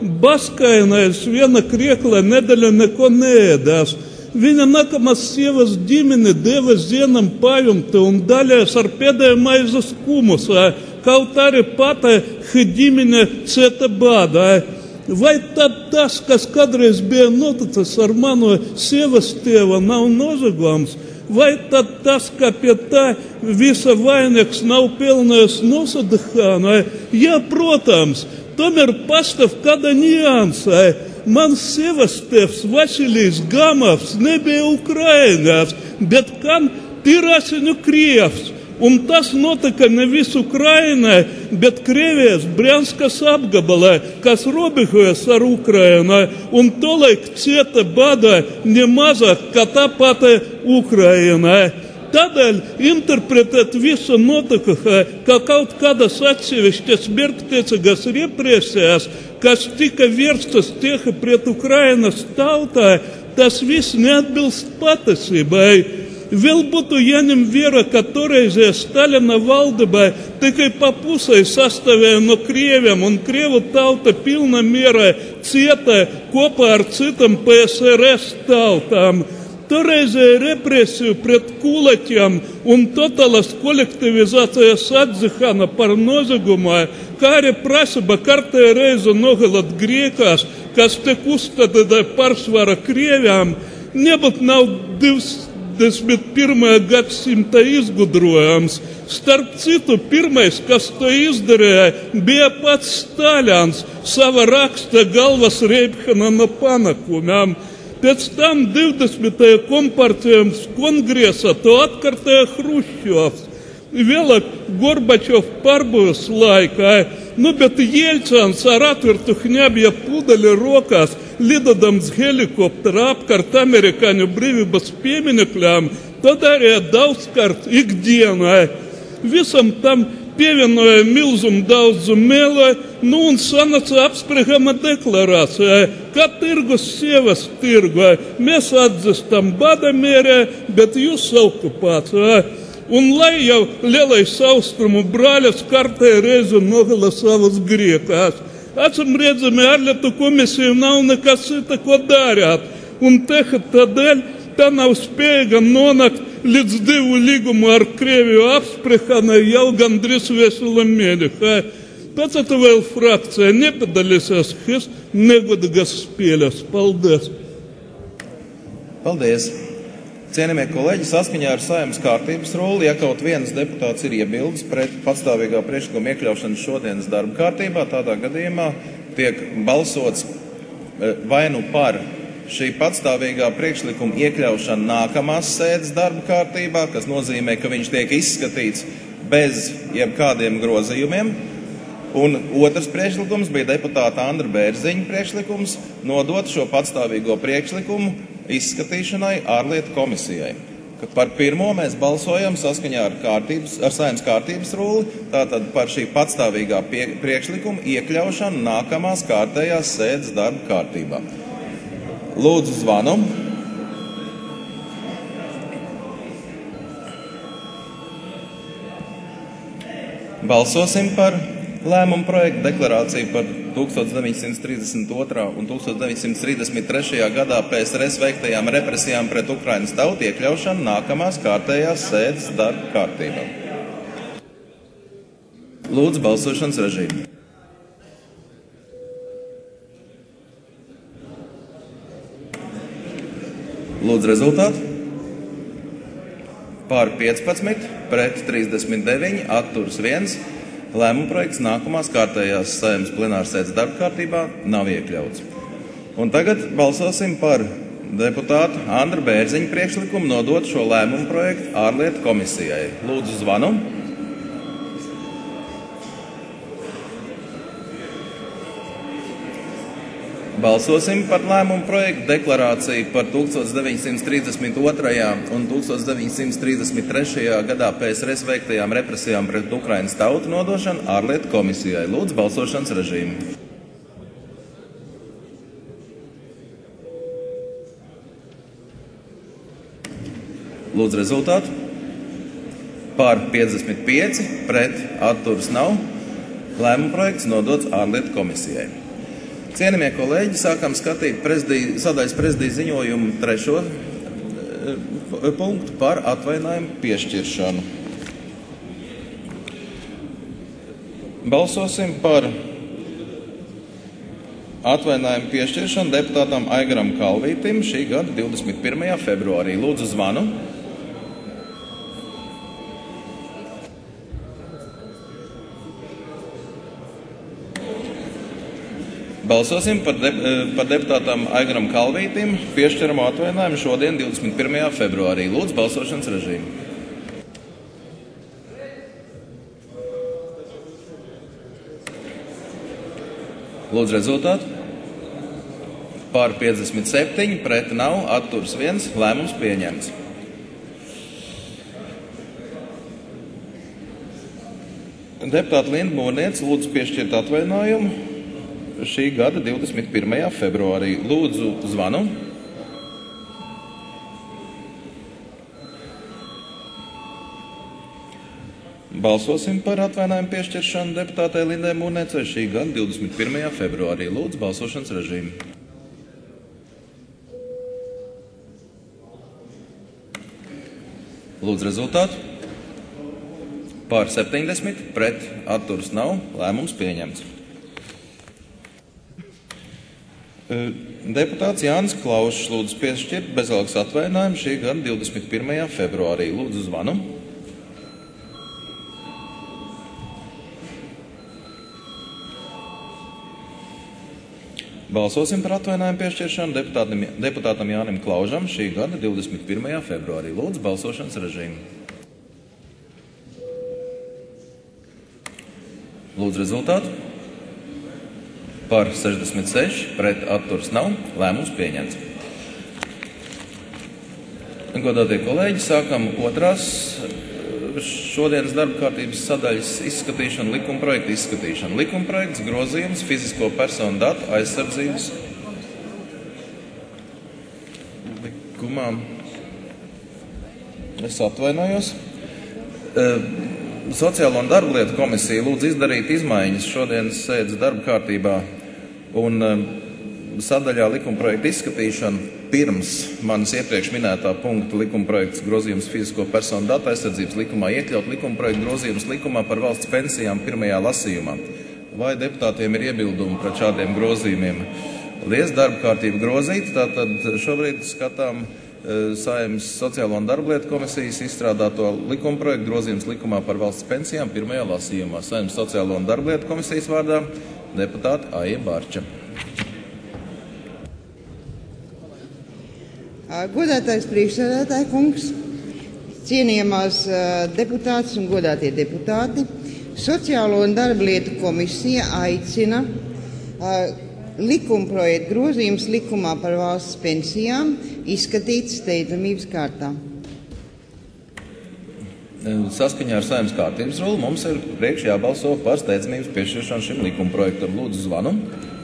[SPEAKER 11] baskainais, viena kriekla nedēļa neko neēdās. Viņa nākamās sievas ģimene deva zienam pajumti un daļās ar pēdējo maizes kumusā. Kaut arī pati ģimene cieta bādā. Vai tad tas, kas kādreiz bija noticis ar manu sievas tēvu, nav nožagojams? Vai tad tas, ka pie tā visa vainīgs nav pelnījis nosadihānu? Jā, protams, tomēr pastāv kāda nianse. Mans sievas tēvs Vasilijs Gamovs nebija Ukrainās, bet gan Tirasiņu Krievs. Un tas notika nevis Ukrainā, bet Krievijas Brjanskas apgabalā, kas robežojas ar Ukrainu, un tolaik cieta badā nemazāk kā tā pati Ukraina. Tādēļ interpretēt visu notikumu, kā kaut kādas atsevišķas mērķtiecīgas represijas, kas tika vērstas tieši pret Ukrainas tautā, tas viss neatbilst patiesībai. Vēl būtu jāņem vērā, ka toreizē Stalina valdība tikai pa pusē sastāvēja no krieviem, un krievu tauta pilna mērā cieta kopā ar citām PSRS tautām. Toreizē represiju pret kulaķiem un totālas kolektivizācijas atzihana par nozagumā, kā arī prasība kārtējo reizi nogalināt griekus, kas tiek uzskatīti pārsvarā krieviem, nebūtu nav 21. gadsimta izgudrojums. Starp citu, pirmais, kas to izdarīja, bija pats Stalins, sava raksta galvas reibšana no panakumiem. Pēc tam 20. kompartijums kongresa to atkārtoja Hruščovs. Vēlāk Gorbačov pārbūves laikā, bet Jelcins ar atvērtu ņabja pudeļa rokās, lidodams helikoptera apkārt amerikāņu brīvības pieminekļām, to darīja daudzkārt ikdienā. Visam tam pievienoja milzumu daudzu melo, un sanāca apspriegama deklarācija, ka tirgus sievas tirgo. Mēs atzīstam Badamīrē, bet jūs okupācijā. Un lai jau lielais austrumu brāļas kārtējo reizi nogala savas griekus. Acīm redzami, ārlietu komisija nav nekas cita, ko darīt. Un tādēļ tā nav spējīga nonākt līdz 2 līgumu ar Krieviju apspriešanai jau gandrīz vesela mēneša. Pēc tam vēl frakcija nepadalīsies šīs negodīgas spēles. Paldies!
[SPEAKER 1] Paldies! Cienījamie kolēģi, saskaņā ar Saeimas kārtības rulli, ja kaut viens deputāts ir iebildes pret patstāvīgā priekšlikuma iekļaušanu šodienas darba kārtībā, tādā gadījumā tiek balsots vai nu par šī patstāvīgā priekšlikuma iekļaušana nākamās sēdes darba kārtībā, kas nozīmē, ka viņš tiek izskatīts bez jebkādiem grozījumiem. Un otrs priekšlikums bija deputāta Andra Bērziņa priekšlikums nodot šo patstāvīgo priekšlikumu izskatīšanai ārlietu komisijai. Par pirmo mēs balsojam saskaņā ar Saeimas kārtības rulli, tātad par šī patstāvīgā priekšlikuma iekļaušanu nākamās kārtējās sēdes darba kārtībā. Lūdzu zvanu. Balsosim par lēmumu projektu deklarāciju par 1932. un 1933. gadā PSRS veiktajām represijām pret Ukrainas tautu iekļaušanu nākamās kārtējās sēdes darba kārtībā. Lūdzu balsošanas režīmu. Lūdzu rezultātu. Pār 15, pret 39, atturas 1. Lēmuma projekts nākamās kārtējās Saeimas plenārsēdes darba kārtībā nav iekļauts. Un tagad balsosim par deputātu Andra Bērziņa priekšlikumu nodot šo lēmumu projektu ārlietu komisijai. Lūdzu zvanu. Balsosim par lēmumu projektu deklarāciju par 1932. un 1933. gadā PSRS veiktajām represijām pret Ukrainas tautu nodošanu ārlietu komisijai. Lūdzu balsošanas režīmu. Lūdzu rezultātu. Pār 55, pret atturas nav. Lēmuma projekts nodots ārlietu komisijai. Cienījamie kolēģi, sākam skatīt sadaļas prezidija ziņojumu 3. punktu par atvainājumu piešķiršanu. Balsosim par atvainājumu piešķiršanu deputātam Aigaram Kalvītim šī gada 21. februārī. Lūdzu zvanu. Balsosim par deputātam Aigaram Kalvītim piešķiramo atvainājumu šodien 21. februārī. Lūdzu balsošanas režīmu. Lūdzu rezultātu. Pār 57, pret nav, atturas 1, lēmums pieņemts. Deputāta Linda Mūrniece lūdzu piešķirt atvainājumu šī gada 21. februārī. Lūdzu zvanu. Balsosim par atvainājumu piešķiršanu deputātei Lindai Mūrniecei šī gada 21. februārī. Lūdzu balsošanas režīmu. Lūdzu rezultātu. Pār 70, pret atturas nav, lēmums pieņemts. Deputāts Jānis Klaušs lūdzu piešķirt bezalgas atvainājumu šī gada 21. februārī. Lūdzu zvanu. Balsosim par atvainājumu piešķiršanu deputātam Jānim Klaužam šī gada 21. februārī. Lūdzu balsošanas režīmu. Lūdzu rezultātu. Par 66, pret atturas nav, lēmums pieņemts. Godātie kolēģi, sākam otrās šodienas darba kārtības sadaļas izskatīšanu, likuma projektu izskatīšanu. Likuma projekts grozījums fizisko personu datu aizsardzības likumā. Es atvainojos. Sociālo un darba lietu komisija lūdz izdarīt izmaiņas šodienas sēdes darba kārtībā un sadaļā likuma projekta izskatīšanu pirms manas iepriekš minētā punkta likuma projekts grozījums fizisko personu datu aizsardzības likumā iekļaut likuma projekta grozījums likumā par valsts pensijām pirmajā lasījumā. Vai deputātiem ir iebildumi pret šādiem grozījumiem? Paldies, darba kārtība grozīta, tātad šobrīd skatām Saeimas sociālo un darba lietu komisijas izstrādāto likuma projektu grozījums likumā par valsts pensijām pirmajā lasījumā. Saeimas sociālo un darba lietu komisijas vārdā deputāta Aija Bārča.
[SPEAKER 2] Godātais priekšsēdētāja kungs, cienījamās deputātes un godātie deputāti, Sociālo un darba lietu komisija aicina likumprojektu grozījums likumā par valsts pensijām izskatīt steidzamības kārtā.
[SPEAKER 1] Saskaņā ar Saeimas kārtības rulu mums ir priekš jābalso par steidzamības piešķiršanu šim likumprojektam. Lūdzu, zvanu.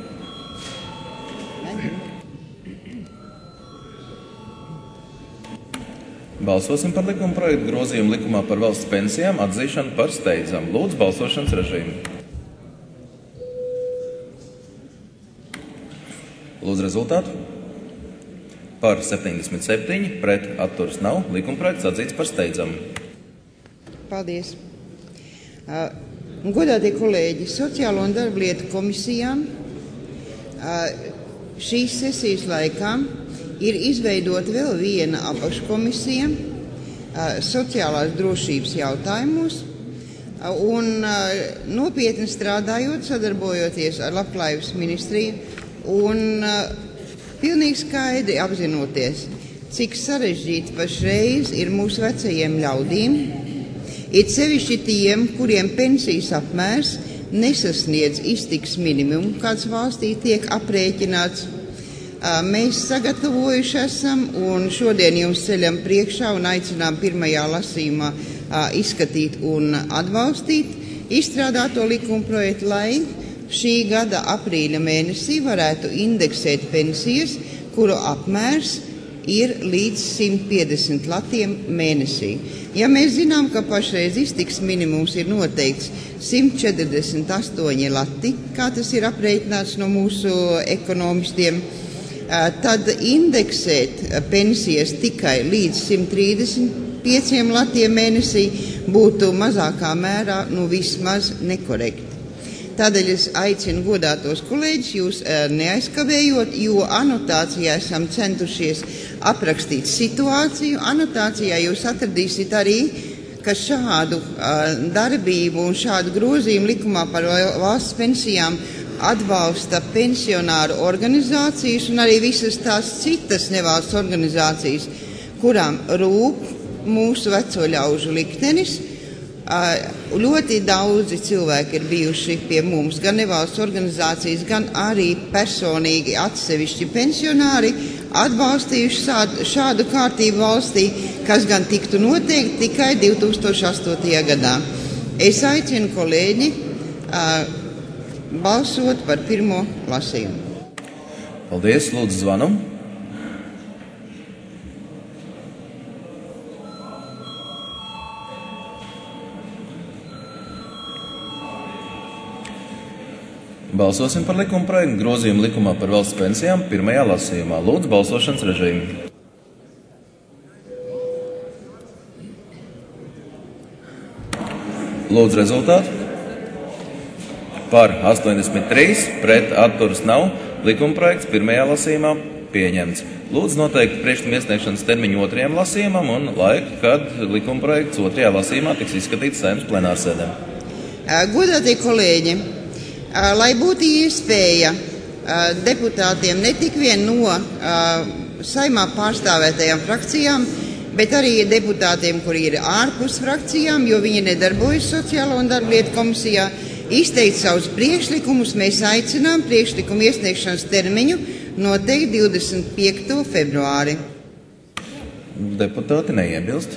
[SPEAKER 1] Balsosim par likumprojektu grozījumu likumā par valsts pensijām atzīšanu par steidzamu. Lūdzu, balsošanas režīmu. Lūdzu, rezultātu. Par 77, pret atturas nav. Likumprojekts atzīts par steidzamu.
[SPEAKER 2] Paldies. Godātie kolēģi, Sociālo un darba lietu komisijām šīs sesijas laikā ir izveidota vēl viena apakškomisija sociālās drošības jautājumos un nopietni strādājot, sadarbojoties ar Labklājības ministriju un pilnīgi skaidri apzinoties, cik sarežģīti pašreiz ir mūsu vecajiem ļaudīm, it sevišķi tiem, kuriem pensijas apmērs nesasniedz iztikas minimumu, kāds valstī tiek aprēķināts. Mēs sagatavojuši esam un šodien jums ceļam priekšā un aicinām pirmajā lasījumā izskatīt un atbalstīt izstrādāto likumprojektu, lai šī gada aprīļa mēnesī varētu indeksēt pensijas, kuru apmērs ir līdz 150 latiem mēnesī. Ja mēs zinām, ka pašreiz iztikas minimums ir noteikts 148 lati, kā tas ir aprēķināts no mūsu ekonomistiem, tad indeksēt pensijas tikai līdz 135 latiem mēnesī būtu mazākā mērā, vismaz nekorekti. Tādēļ es aicinu godātos kolēģis jūs neaizkavējot, jo anotācijā esam centušies aprakstīt situāciju. Anotācijā jūs atradīsiet arī, ka šādu darbību un šādu grozījumu likumā par valsts pensijām atbalsta pensionāru organizācijas un arī visas tās citas nevalsts organizācijas, kurām rūp mūsu veco ļaužu liktenis. Ļoti daudzi cilvēki ir bijuši pie mums, gan nevalsts organizācijas, gan arī personīgi atsevišķi pensionāri, atbalstījuši šādu kārtību valstī, kas gan tiktu noteikti tikai 2008. gadā. Es aicinu kolēģi balsot par pirmo lasījumu.
[SPEAKER 1] Paldies, lūdzu zvanu. Balsosim par likumprojektu grozījumu likumā par valsts pensijām pirmajā lasījumā. Lūdzu, balsošanas režīmu. Lūdzu, rezultātu. Par 83, pret atturas nav. Likumprojekts pirmajā lasījumā pieņemts. Lūdzu, noteikti priekšlikuma iesniegšanas termiņu otrajam lasījumam un laiku, kad likumprojekts otrajā lasījumā tiks izskatīts Saeimas plenārsēdē.
[SPEAKER 2] Godātie kolēģi, lai būtu iespēja deputātiem ne tik vien no Saeimā pārstāvētajām frakcijām, bet arī deputātiem, kuri ir ārpus frakcijām, jo viņi nedarbojas Sociālo un darba lietu komisijā, izteikt savus priekšlikumus, mēs aicinām priekšlikumu iesniegšanas termiņu noteikt 25. februāri.
[SPEAKER 1] Deputāti neiebilst.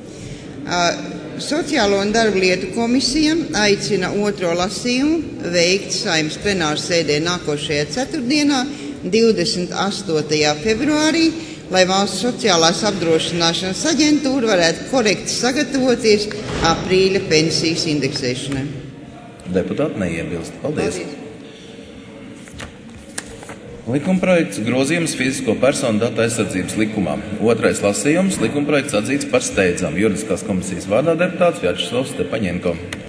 [SPEAKER 2] Sociālo un darba lietu komisija aicina otro lasījumu veikt Saeimas plenārsēdē nākošajā ceturtdienā, 28. februārī, lai Valsts sociālās apdrošināšanas aģentūra varētu korekti sagatavoties aprīļa pensijas indeksēšanai.
[SPEAKER 1] Deputāti neiebilst. Paldies. Likumprojekts grozījums fizisko personu datu aizsardzības likumā. Otrais lasījums. Likumprojekts atzīts par steidzamu. Juridiskās komisijas vārdā deputāts Vjačeslavs Stepaņenko.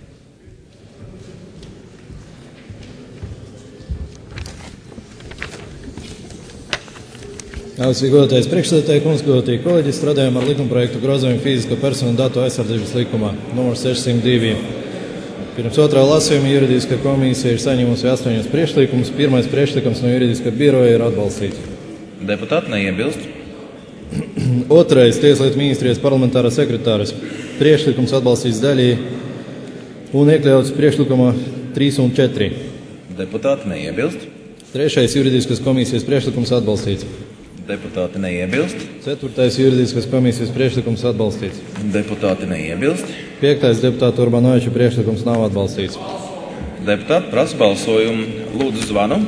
[SPEAKER 6] Godātais priekšsēdētāj, kungs, godātie kolēģi, strādājam ar likumprojektu grozījumu fizisko personu datu aizsardzības likumā numur 602. Pirms otrā lasījuma juridiskā komisija ir saņēmusi 8 priekšlikumus. Pirmais priekšlikums no juridiskā biroja ir atbalstīts.
[SPEAKER 1] Deputāti neiebilst.
[SPEAKER 10] Otrais Tieslietu ministrijas parlamentārā sekretāras priekšlikums atbalstīts daļēji un iekļauts priekšlikumā 3 un 4.
[SPEAKER 1] Deputāti neiebilst.
[SPEAKER 10] Trešais juridiskas komisijas priekšlikums atbalstīts.
[SPEAKER 1] Deputāti neiebilst.
[SPEAKER 10] Ceturtais juridiskas komisijas priekšlikums atbalstīts.
[SPEAKER 1] Deputāti neiebilst.
[SPEAKER 10] Piektais deputāta Urbanoviča priekšlikums nav atbalstīts.
[SPEAKER 1] Deputāti prasa balsojumu. Lūdzu zvanu.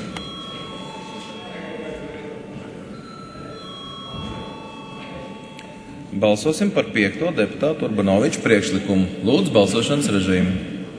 [SPEAKER 1] Balsosim par 5. deputātu Urbanoviča priekšlikumu. Lūdzu balsošanas režīmu.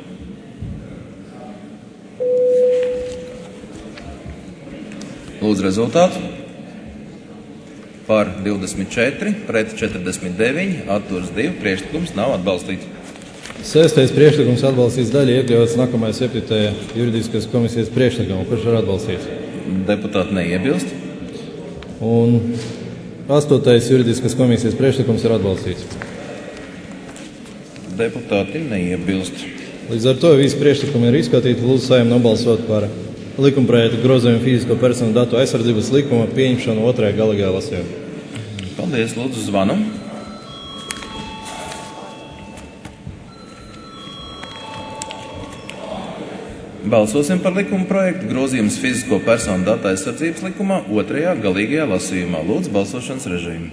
[SPEAKER 1] Lūdzu rezultātu. Par 24, pret 49, atturas 2, priekšlikums nav atbalstīts.
[SPEAKER 10] Sestais priekšlikums atbalstīts daļai iekļauts nākamajā 7. juridiskas komisijas priekšlikumā, kurš ir atbalstīts.
[SPEAKER 1] Deputāti neiebilst.
[SPEAKER 10] Un 8. juridiskas komisijas priekšlikums ir atbalstīts.
[SPEAKER 1] Deputāti neiebilst.
[SPEAKER 10] Līdz ar to visi priekšlikumi ir izskatīti. Lūdzu Saeimu nobalsot par likumprojektu grozījumu fizisko personu datu aizsardzības likuma pieņemšanu otrajā galīgajā lasījumā.
[SPEAKER 1] Paldies, lūdzu zvanu. Balsosim par likuma projektu grozījums fizisko personu datu aizsardzības likumā otrajā galīgajā lasījumā. Lūdzu balsošanas režīmu.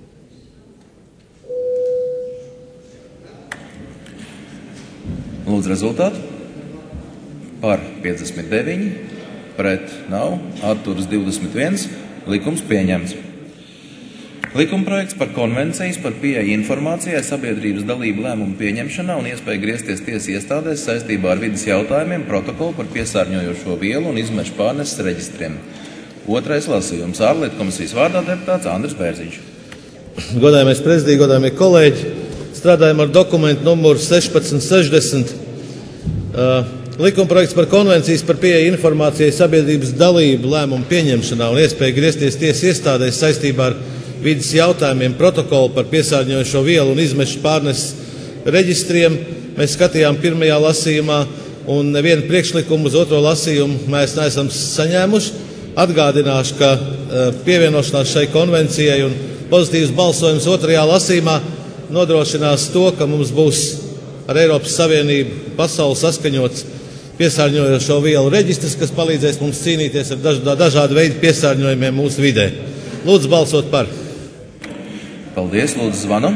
[SPEAKER 1] Lūdzu rezultātu. Par 59, pret nav, atturas 21, likums pieņemts. Likumprojekts par konvencijas par pieeju informācijai sabiedrības dalību lēmumu pieņemšanā un iespēju griezties tiesas iestādēs saistībā ar vides jautājumiem protokolu par piesārņojošo vielu un izmešu pārneses reģistriem. Otrais lasījums. Ārlietu komisijas vārdā deputāts Andris Bērziņš.
[SPEAKER 10] Godājamais prezidija, godājamie kolēģi, strādājam ar dokumentu numuru 1660. Likumprojekts par konvencijas par pieeju informācijai sabiedrības dalību lēmumu pieņemšanā un iespēju griezties tiesas iestādēs saistībā ar vides jautājumiem protokolu par piesārņojošo vielu un izmešu pārneses reģistriem. Mēs skatījām pirmajā lasījumā un nevienu priekšlikumu uz otro lasījumu mēs neesam saņēmuši. Atgādināšu, ka pievienošanās šai konvencijai un pozitīvs balsojums otrajā lasījumā nodrošinās to, ka mums būs ar Eiropas Savienību pasaules saskaņots piesārņojošo vielu reģistrs, kas palīdzēs mums cīnīties ar dažādu veidu piesārņojumiem mūsu vidē. Lūdzu balsot par.
[SPEAKER 1] Paldies, lūdzu zvanu.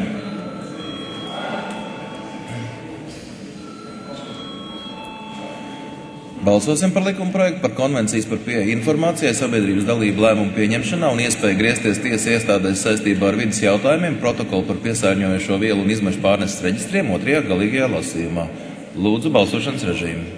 [SPEAKER 1] Balsosim par likumprojektu par konvencijas par pieeju informācijai sabiedrības dalību lēmumu pieņemšanā un iespēju griezties tiesas iestādēs saistībā ar vides jautājumiem protokolu par piesārņojošo vielu un izmešu pārneses reģistriem otrajā galīgajā lasījumā. Lūdzu balsošanas režīmu.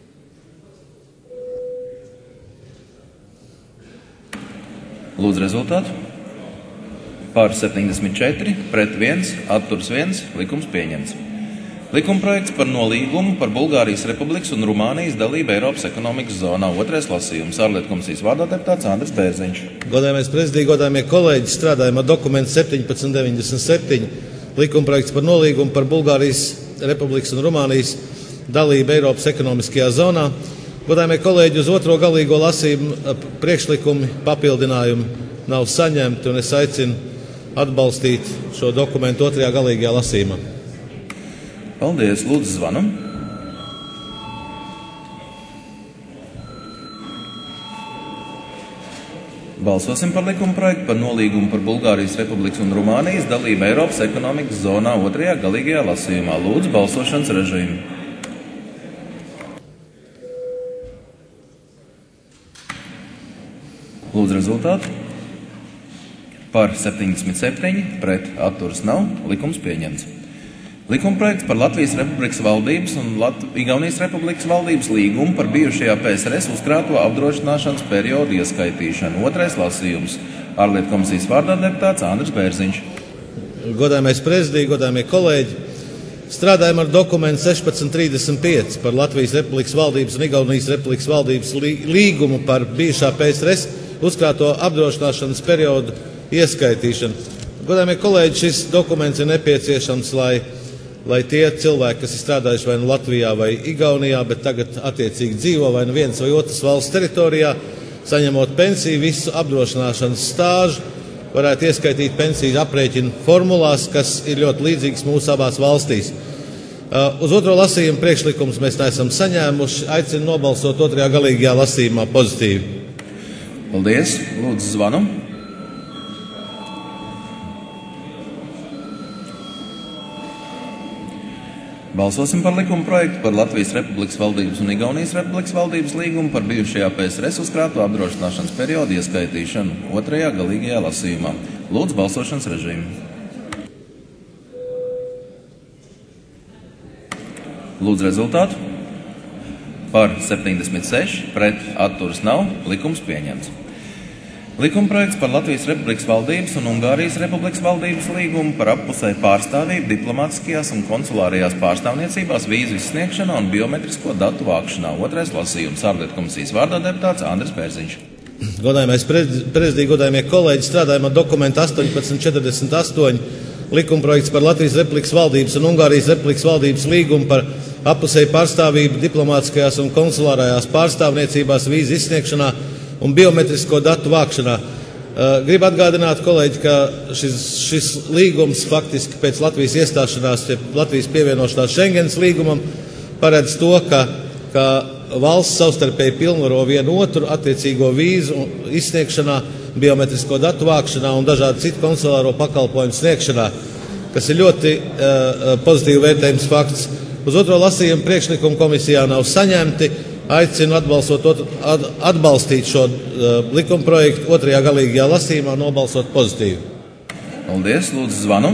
[SPEAKER 1] Lūdzu rezultātu. Par 74, pret 1, atturas 1, likums pieņemts. Likumprojekts par nolīgumu par Bulgārijas Republikas un Rumānijas dalību Eiropas ekonomikas zonā. Otrais lasījums. Ārlietu komisijas vārdā deputāts Andris Bērziņš.
[SPEAKER 10] Godājamais prezidija, godājamie kolēģi, strādājam ar dokumentu 1797. Likumprojekts par nolīgumu par Bulgārijas Republikas un Rumānijas dalību Eiropas ekonomiskajā zonā. Godājamie kolēģi, uz otro galīgo lasījumu priekšlikumi papildinājumi nav saņemti, un es aicinu atbalstīt šo dokumentu otrajā galīgajā lasījumā.
[SPEAKER 1] Paldies, lūdzu zvanu. Balsosim par likumprojektu par nolīgumu par Bulgārijas Republikas un Rumānijas dalību Eiropas ekonomikas zonā otrajā galīgajā lasījumā. Lūdzu balsošanas režīmu. Lūdzu rezultātu. Par 77, pret atturas nav, likums pieņemts. Likumprojekts par Latvijas Republikas valdības un Igaunijas Republikas valdības līgumu par bijušajā PSRS uzkrāto apdrošināšanas periodu ieskaitīšanu. Otrais lasījums. Ārlietu komisijas vārdā deputāts Andris Bērziņš.
[SPEAKER 10] Godājamais prezidija, godājamie kolēģi, strādājam ar dokumentu 1635 par Latvijas Republikas valdības un Igaunijas Republikas valdības līgumu par bijušā PSRS uzkrāto apdrošināšanas periodu ieskaitīšanu. Godājamie kolēģi, šis dokuments ir nepieciešams, lai tie cilvēki, kas ir strādājuši vai nu Latvijā vai Igaunijā, bet tagad attiecīgi dzīvo vai nu vienas vai otras valsts teritorijā, saņemot pensiju, visu apdrošināšanas stāžu varētu ieskaitīt pensiju aprēķinu formulās, kas ir ļoti līdzīgas mūsu abās valstīs. Uz otro lasījumu priekšlikums mēs neesam saņēmuši. Aicinu nobalsot otrajā galīgajā lasījumā pozitīvi.
[SPEAKER 1] Paldies. Lūdzu, zvanu. Balsosim par likuma projektu par Latvijas Republikas valdības un Igaunijas Republikas valdības līgumu par bijušajā PSRS uzkrāto apdrošināšanas periodu ieskaitīšanu otrajā galīgajā lasījumā. Lūdzu, balsošanas režīmu. Lūdzu rezultātu. Par 76, pret atturas nav, likums pieņemts. Likuma projekts par Latvijas Republikas valdības un Ungārijas Republikas valdības līgumu par appusēju pārstāvību diplomātiskajās un konsulārajās pārstāvniecībās vīzu izsniegšanā un biometrisko datu vākšanā. Otrais lasījums. Ārlietu komisijas vārdā deputāts Andris Bērziņš.
[SPEAKER 10] Godājamais prezidija, godājamie kolēģi, strādājam ar dokumentu 1848, likuma projekts par Latvijas Republikas valdības un Ungārijas Republikas valdības līgumu par appusēju pārstāvību diplomātiskajās un konsulārajās pārstāvniecībās vīzu izsniegšanā un biometrisko datu vākšanā. Gribu atgādināt, kolēģi, ka šis līgums faktiski pēc Latvijas iestāšanās, Latvijas pievienošanās Schengens līgumam paredz to, ka valsts savstarpēji pilnvaro vienu otru attiecīgo vīzu izsniegšanā, biometrisko datu vākšanā un dažādu citu konsulāro pakalpojumu sniegšanā, kas ir ļoti pozitīvi vērtējums fakts. Uz otro lasījumu priekšlikumu komisijā nav saņemti. Aicinu atbalstīt šo likuma projektu otrajā galīgajā lasījumā, nobalsot pozitīvi.
[SPEAKER 1] Paldies. Lūdzu, zvanu.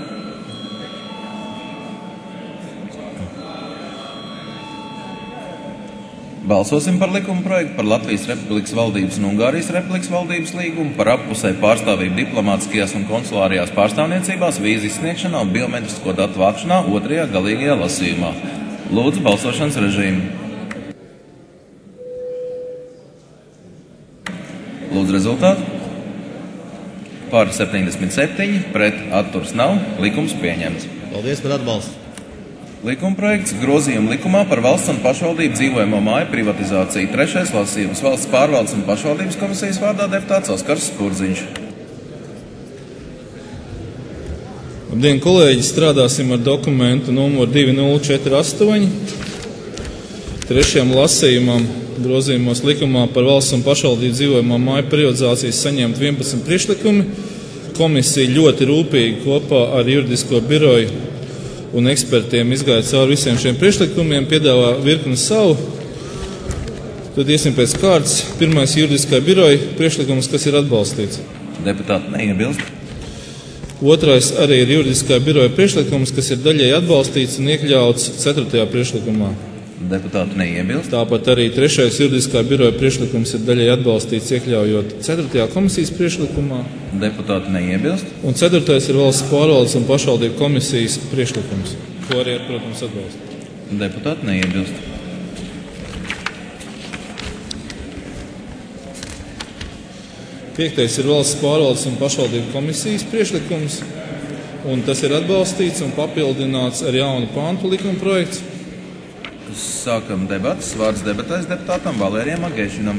[SPEAKER 1] Balsosim par likuma projektu par Latvijas Republikas valdības un Ungārijas Republikas valdības līgumu par appusēju pārstāvību diplomātiskajās un konsulārajās pārstāvniecībās vīzu izsniegšanā un biometrisko datu vākšanā otrajā galīgajā lasījumā. Lūdzu, balsošanas režīmu. Lūdzu rezultātu. Par 77, pret atturas nav, likums pieņemts.
[SPEAKER 10] Paldies par atbalstu.
[SPEAKER 1] Likuma projekts grozījuma likumā par valsts un pašvaldību dzīvojamo māju privatizāciju. Trešais lasījums. Valsts pārvaldes un pašvaldības komisijas vārdā deputāts Oskars Spurziņš.
[SPEAKER 5] Labdien, kolēģi! Strādāsim ar dokumentu numuru 2048. Trešajam lasījumam grozījumos likumā par valsts un pašvaldību dzīvojamā māju privatizācijas saņemt 11 priekšlikumi. Komisija ļoti rūpīgi kopā ar juridisko biroju un ekspertiem izgāja cauri visiem šiem priekšlikumiem, piedāvā virkni savu. Tad iesim pēc kārtas. Pirmais juridiskā biroja priekšlikums, kas ir atbalstīts.
[SPEAKER 1] Deputāti neiebilst.
[SPEAKER 5] Otrais arī ir juridiskā biroja priekšlikums, kas ir daļēji atbalstīts un iekļauts 4. priekšlikumā.
[SPEAKER 1] Deputāti neiebilst.
[SPEAKER 5] Tāpat arī trešais juridiskā biroja priekšlikums ir daļēji atbalstīts, iekļaujot 4. komisijas priekšlikumā.
[SPEAKER 1] Deputāti neiebilst.
[SPEAKER 5] Un 4. ir valsts pārvaldes un pašvaldību komisijas priekšlikums, ko arī, protams, atbalsta.
[SPEAKER 1] Deputāti neiebilst.
[SPEAKER 5] Piektais ir valsts pārvaldes un pašvaldību komisijas priekšlikums, un tas ir atbalstīts un papildināts ar jaunu pantu likuma projekts.
[SPEAKER 1] Sākam debatas. Vārds debatēs deputātam Valērijam Agēšinam.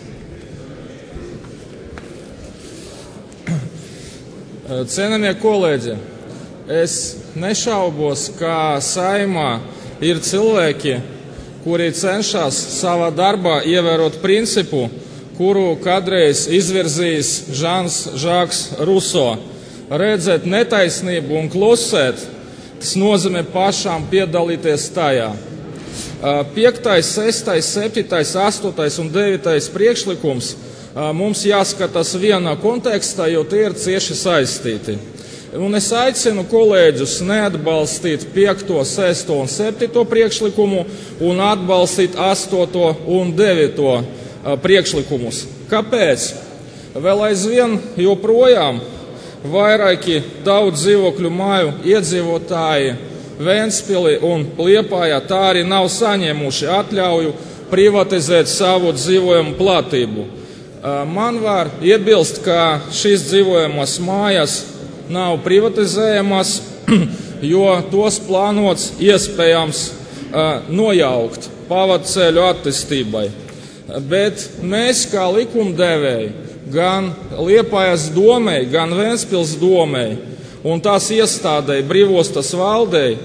[SPEAKER 12] Cienījamie kolēģi, es nešaubos, ka Saeimā ir cilvēki, kuri cenšas savā darbā ievērot principu, kuru kādreiz izvirzījis Žans Žaks Ruso. Redzēt netaisnību un klusēt, tas nozīmē pašām piedalīties tajā. 5., 6., 7., 8. un 9. priekšlikums mums jāskatās vienā kontekstā, jo tie ir cieši saistīti. Un es aicinu kolēģus neatbalstīt 5., 6. un 7. priekšlikumu un atbalstīt 8. un 9. priekšlikumus. Kāpēc? Vēl aizvien joprojām vairāki daudz dzīvokļu māju iedzīvotāji Ventspilī un Liepājā tā arī nav saņēmuši atļauju privatizēt savu dzīvojamu platību. Man var iebilst, ka šīs dzīvojamās mājas nav privatizējamas, jo tos plānots iespējams nojaukt pavadceļu attīstībai. Bet mēs, kā likumdevēji, gan Liepājas domei, gan Ventspils domei un tās iestādei Brīvostas valdei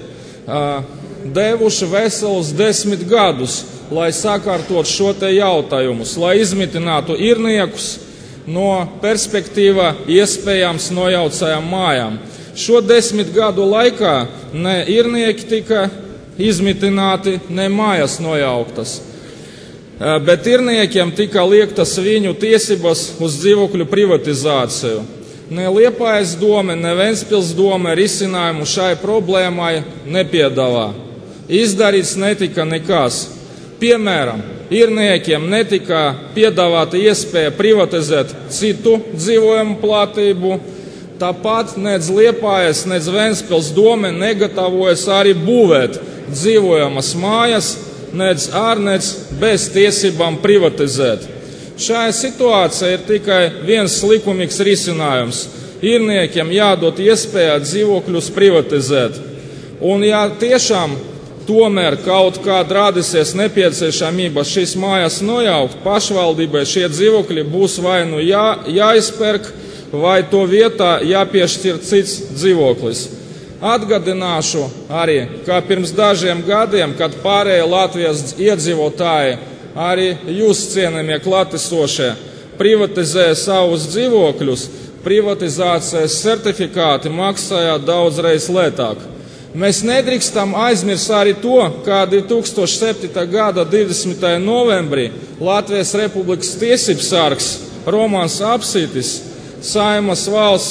[SPEAKER 12] devuši veselus 10 gadus, lai sakārtot šo te jautājumus, lai izmitinātu irniekus no perspektīva iespējams nojaucējām mājām. Šo 10 gadu laikā ne irnieki tika izmitināti, ne mājas nojauktas, bet irniekiem tika liektas viņu tiesības uz dzīvokļu privatizāciju. Ne Liepājas dome, ne Ventspils dome risinājumu šai problēmai nepiedāvā. Izdarīts netika nekas. Piemēram, irniekiem netika piedāvāta iespēja privatizēt citu dzīvojumu platību, tāpat nec Liepājas, nec Ventspils dome negatavojas arī būvēt dzīvojamas mājas, nec ar, nec bez tiesībām privatizēt. Šajā situācijā ir tikai viens likumīgs risinājums. Irniekiem jādod iespēja dzīvokļus privatizēt. Un ja tiešām tomēr kaut kāda rādīsies nepieciešamība šīs mājas nojaukt, pašvaldībai šie dzīvokļi būs vai nu jāizpērk, vai to vietā jāpiešķir cits dzīvoklis. Atgādināšu arī, ka pirms dažiem gadiem, kad pārējie Latvijas iedzīvotāji, arī jūs, cienījamie klātesošie, privatizēja savus dzīvokļus, privatizācijas certifikāti maksāja daudzreiz lētāk. Mēs nedrīkstam aizmirst arī to, ka 2007. gada 20. novembrī Latvijas Republikas tiesības sargs Romans Apsītis Saeimas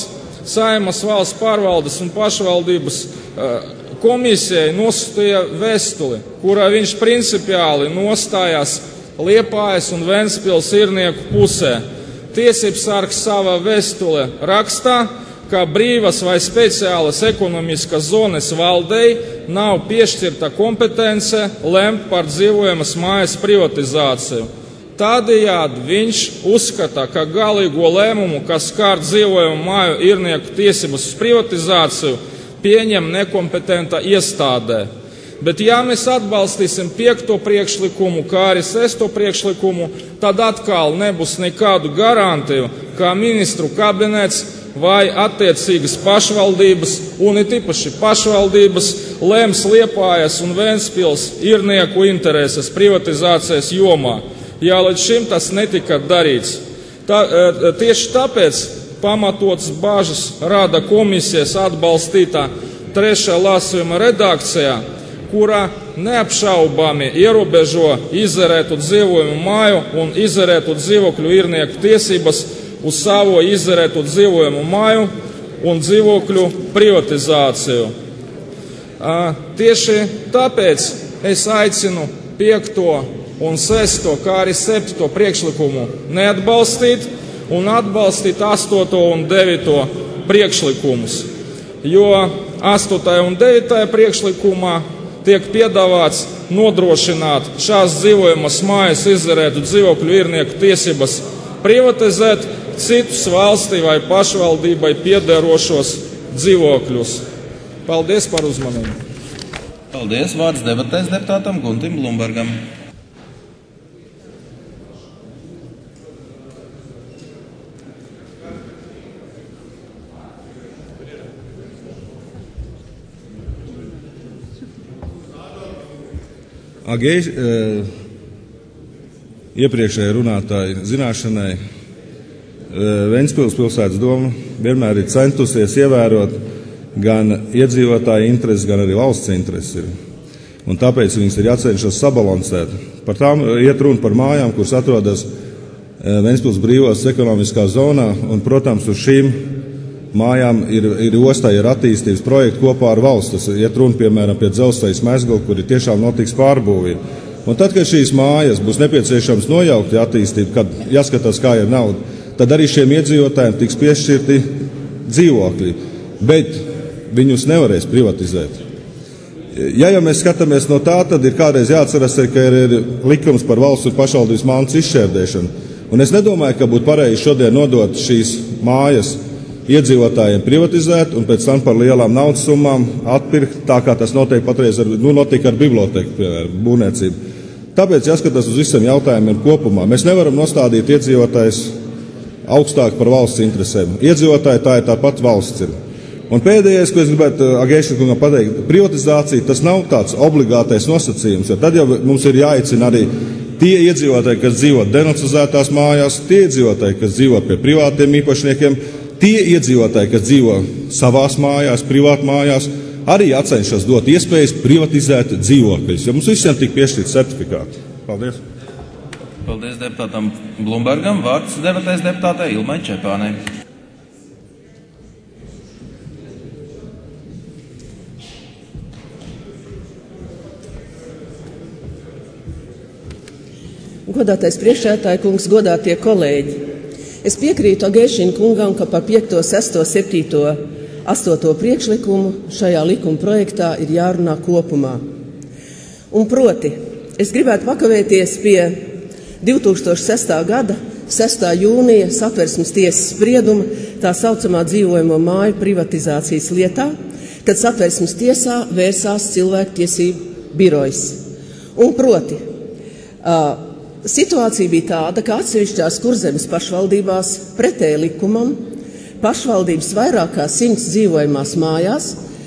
[SPEAKER 12] valsts pārvaldes un pašvaldības komisijai nosūtīja vēstuli, kurā viņš principiāli nostājās Liepājas un Ventspils irnieku pusē. Tiesības sargs savā vēstulē rakstā, ka brīvas vai speciālas ekonomiskas zonas valdei nav piešķirta kompetence lemt par dzīvojamas mājas privatizāciju. Tādējādi viņš uzskata, ka galīgo lēmumu, kas skar dzīvojamu māju irnieku tiesības uz privatizāciju, pieņem nekompetenta iestādē. Bet ja mēs atbalstīsim 5. priekšlikumu, kā arī 6. priekšlikumu, tad atkal nebūs nekādu garantiju, ka ministru kabinets vai attiecīgas pašvaldības, un it īpaši pašvaldības, lems Liepājas un Ventspils irnieku intereses privatizācijas jomā. Jā, līdz šim tas netika darīts. Tieši tāpēc pamatotas bažas rada komisijas atbalstītā 3. lasījuma redakcijā, kurā neapšaubāmi ierobežo izerētu dzīvojumu māju un izerētu dzīvokļu irnieku tiesības uz savu izerētu dzīvojumu māju un dzīvokļu privatizāciju. Tieši tāpēc es aicinu 5. un 6. kā arī 7. priekšlikumu neatbalstīt un atbalstīt 8. un 9. priekšlikumus, jo 8. un 9. priekšlikumā tiek piedāvāts nodrošināt šās dzīvojamas mājas izerētu dzīvokļu irnieku tiesības privatizēt citus valstī vai pašvaldībai piederošos dzīvokļus. Paldies par uzmanību.
[SPEAKER 1] Paldies. Vārds debatēs deputātam Guntim Blumbergam.
[SPEAKER 13] Iepriekšējai runātāji zināšanai, Ventspils pilsētas doma vienmēr ir centusies ievērot gan iedzīvotāju intereses, gan arī valsts intereses. Un tāpēc viņas ir jācenšas sabalansēt. Par tām iet runa par mājām, kuras atrodas Ventspils brīvās ekonomiskā zonā, un, protams, uz šīm mājām ir ostā, ir attīstības projekti kopā ar valsts. Tas iet runa, piemēram, pie dzelzceļa Mezgala, kur ir tiešām notiks pārbūvība. Un tad, kad šīs mājas būs nepieciešams nojaukt attīstību, kad jāskatās, kā ir nauda, tad arī šiem iedzīvotājiem tiks piešķirti dzīvokļi, bet viņus nevarēs privatizēt. Ja jau mēs skatāmies no tā, tad ir kādreiz jāatceras, ka ir likums par valsts un pašvaldības mantas izšķērdēšanu. Un es nedomāju, ka būtu pareizi šodien nodot šīs mājas iedzīvotājiem privatizēt un pēc tam par lielām naudas summām atpirkt, tā kā tas notiek patreiz notiek ar biblioteku, piemēram, būvniecību. Tāpēc jāskatās uz visiem jautājumiem kopumā. Mēs nevaram nostādīt iedzīvotājus augstāk par valsts interesēm. Iedzīvotāji tā ir tāpat valsts ir. Un pēdējais, ko es gribētu Agēšana kungam pateikt, privatizācija, tas nav tāds obligātais nosacījums, jo tad jau mums ir jāicina arī tie iedzīvotāji, kas dzīvo denocizētās mājās, tie iedzīvotāji, kas dzīvo pie privātiem īpašniekiem, tie iedzīvotāji, kas dzīvo savās mājās, privātmājās, arī atcenšas dot iespējas privatizēt dzīvokļus, jo mums visiem tik piešķirt certifikāti. Paldies.
[SPEAKER 1] Paldies deputātam Blumbergam. Vārds debatais deputātei Ilmai Čepānei.
[SPEAKER 14] Godātais priekšsēdētāja kungs, godātie kolēģi. Es piekrītu Agēšina kungam, ka par 5., 6., 7., 8. priekšlikumu šajā likuma projektā ir jārunā kopumā. Un proti, es gribētu pakavēties pie 2006. gada 6. jūnija Satversmes tiesas sprieduma tā saucamā dzīvojamo māju privatizācijas lietā, kad Satversmes tiesā vērsās cilvēktiesību birojs. Un proti, situācija bija tāda, ka atsevišķās Kurzemes pašvaldībās pretēji likumam pašvaldības vairāk kā 100 dzīvojamās mājās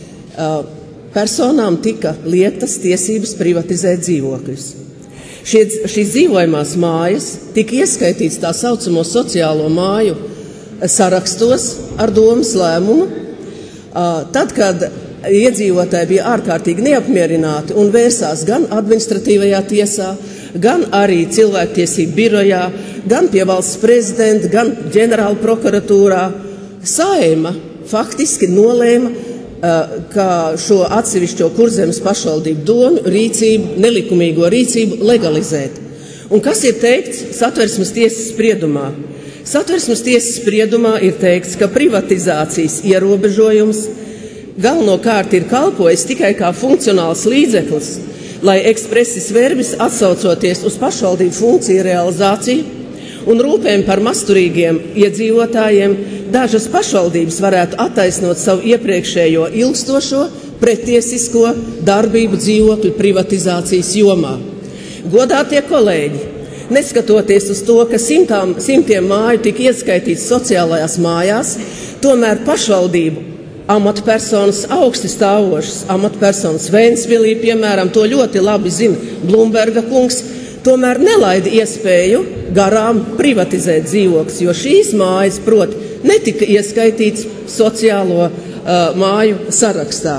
[SPEAKER 14] personām tika liektas tiesības privatizēt dzīvokļus. Šīs dzīvojamās mājas tika ieskaitīts tā saucamo sociālo māju sarakstos ar domas lēmumu, tad, kad iedzīvotāji bija ārkārtīgi neapmierināti un vērsās gan administratīvajā tiesā, gan arī cilvēktiesību birojā, gan pie valsts prezidenta, gan ģenerāla prokuratūrā. Saeima faktiski nolēma, ka šo atsevišķo Kurzemes pašvaldību domu rīcību, nelikumīgo rīcību legalizēt. Un kas ir teikts Satversmes tiesas spriedumā? Satversmes tiesas spriedumā ir teikts, ka privatizācijas ierobežojums galvenokārt ir kalpojis tikai kā funkcionāls līdzeklis, lai expressis verbis atsaucoties uz pašvaldību funkciju realizāciju un rūpēm par masturīgiem iedzīvotājiem, dažas pašvaldības varētu attaisnot savu iepriekšējo ilgstošo pretiesisko darbību dzīvokļu privatizācijas jomā. Godātie kolēģi, neskatoties uz to, ka simtiem māju tika ieskaitīts sociālajās mājās, tomēr pašvaldību amatpersonas, augsti stāvošas amatpersonas Vēnspilī, piemēram, to ļoti labi zina Blumberga kungs, tomēr nelaida iespēju garām privatizēt dzīvokļus, jo šīs mājas, proti, netika ieskaitīts sociālo māju sarakstā.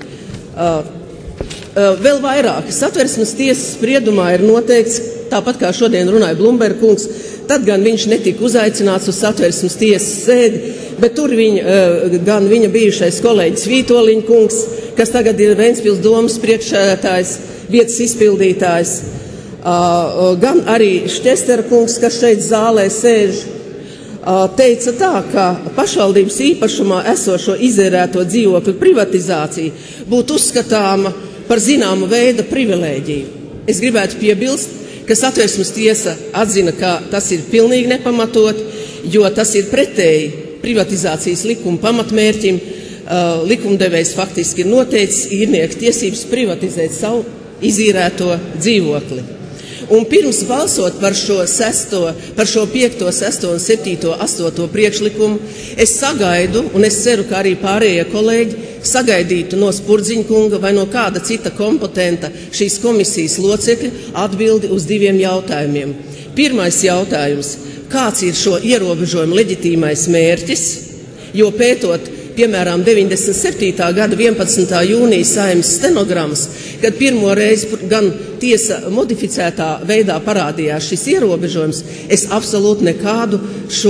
[SPEAKER 14] Vēl vairāk, Satversmes tiesas spriedumā ir noteikts, tāpat kā šodien runāja Blumberga kungs, tad gan viņš netika uzaicināts uz Satversmes tiesas sēdi, bet tur gan viņa bijušais kolēģis Vītoliņa kungs, kas tagad ir Vēnspils domas priekšsēdētājs, vietas izpildītājs, gan arī Štestera kungs, kas šeit zālē sēž, teica tā, ka pašvaldības īpašumā esošo izērēto dzīvokļu privatizācija būtu uzskatāma par zināma veida privilēģiju. Es gribētu piebilst, ka Satversmes tiesa atzina, ka tas ir pilnīgi nepamatot, jo tas ir pretēji privatizācijas likuma pamatmērķim. Likumdevējs faktiski ir noteicis īrnieku tiesības privatizēt savu izīrēto dzīvokli. Un pirms balsot par šo 5., 6. un 7., 8. priekšlikumu, es sagaidu, un es ceru, ka arī pārējie kolēģi sagaidītu no Spurdziņa kunga vai no kāda cita kompetenta šīs komisijas locekļa atbildi uz 2 jautājumiem. Pirmais jautājums, kāds ir šo ierobežojumu leģitīmais mērķis, jo pētot piemēram, 97. gada 11. jūnija Saeimas stenogrammas, kad pirmo reizi gan tiesa modificētā veidā parādījās šis ierobežojums, es absolūti nekādu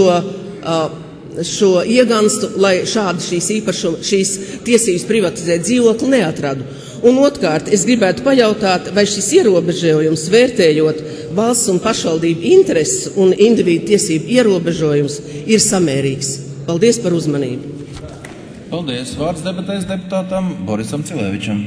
[SPEAKER 14] šo ieganstu, lai šādi šīs tiesības privatizēt dzīvokli neatradu. Un otrkārt, es gribētu pajautāt, vai šis ierobežojums, vērtējot valsts un pašvaldību intereses un individu tiesību ierobežojums, ir samērīgs. Paldies par uzmanību.
[SPEAKER 1] Paldies. Vārds debatēs deputātam Borisam Cilēvičam.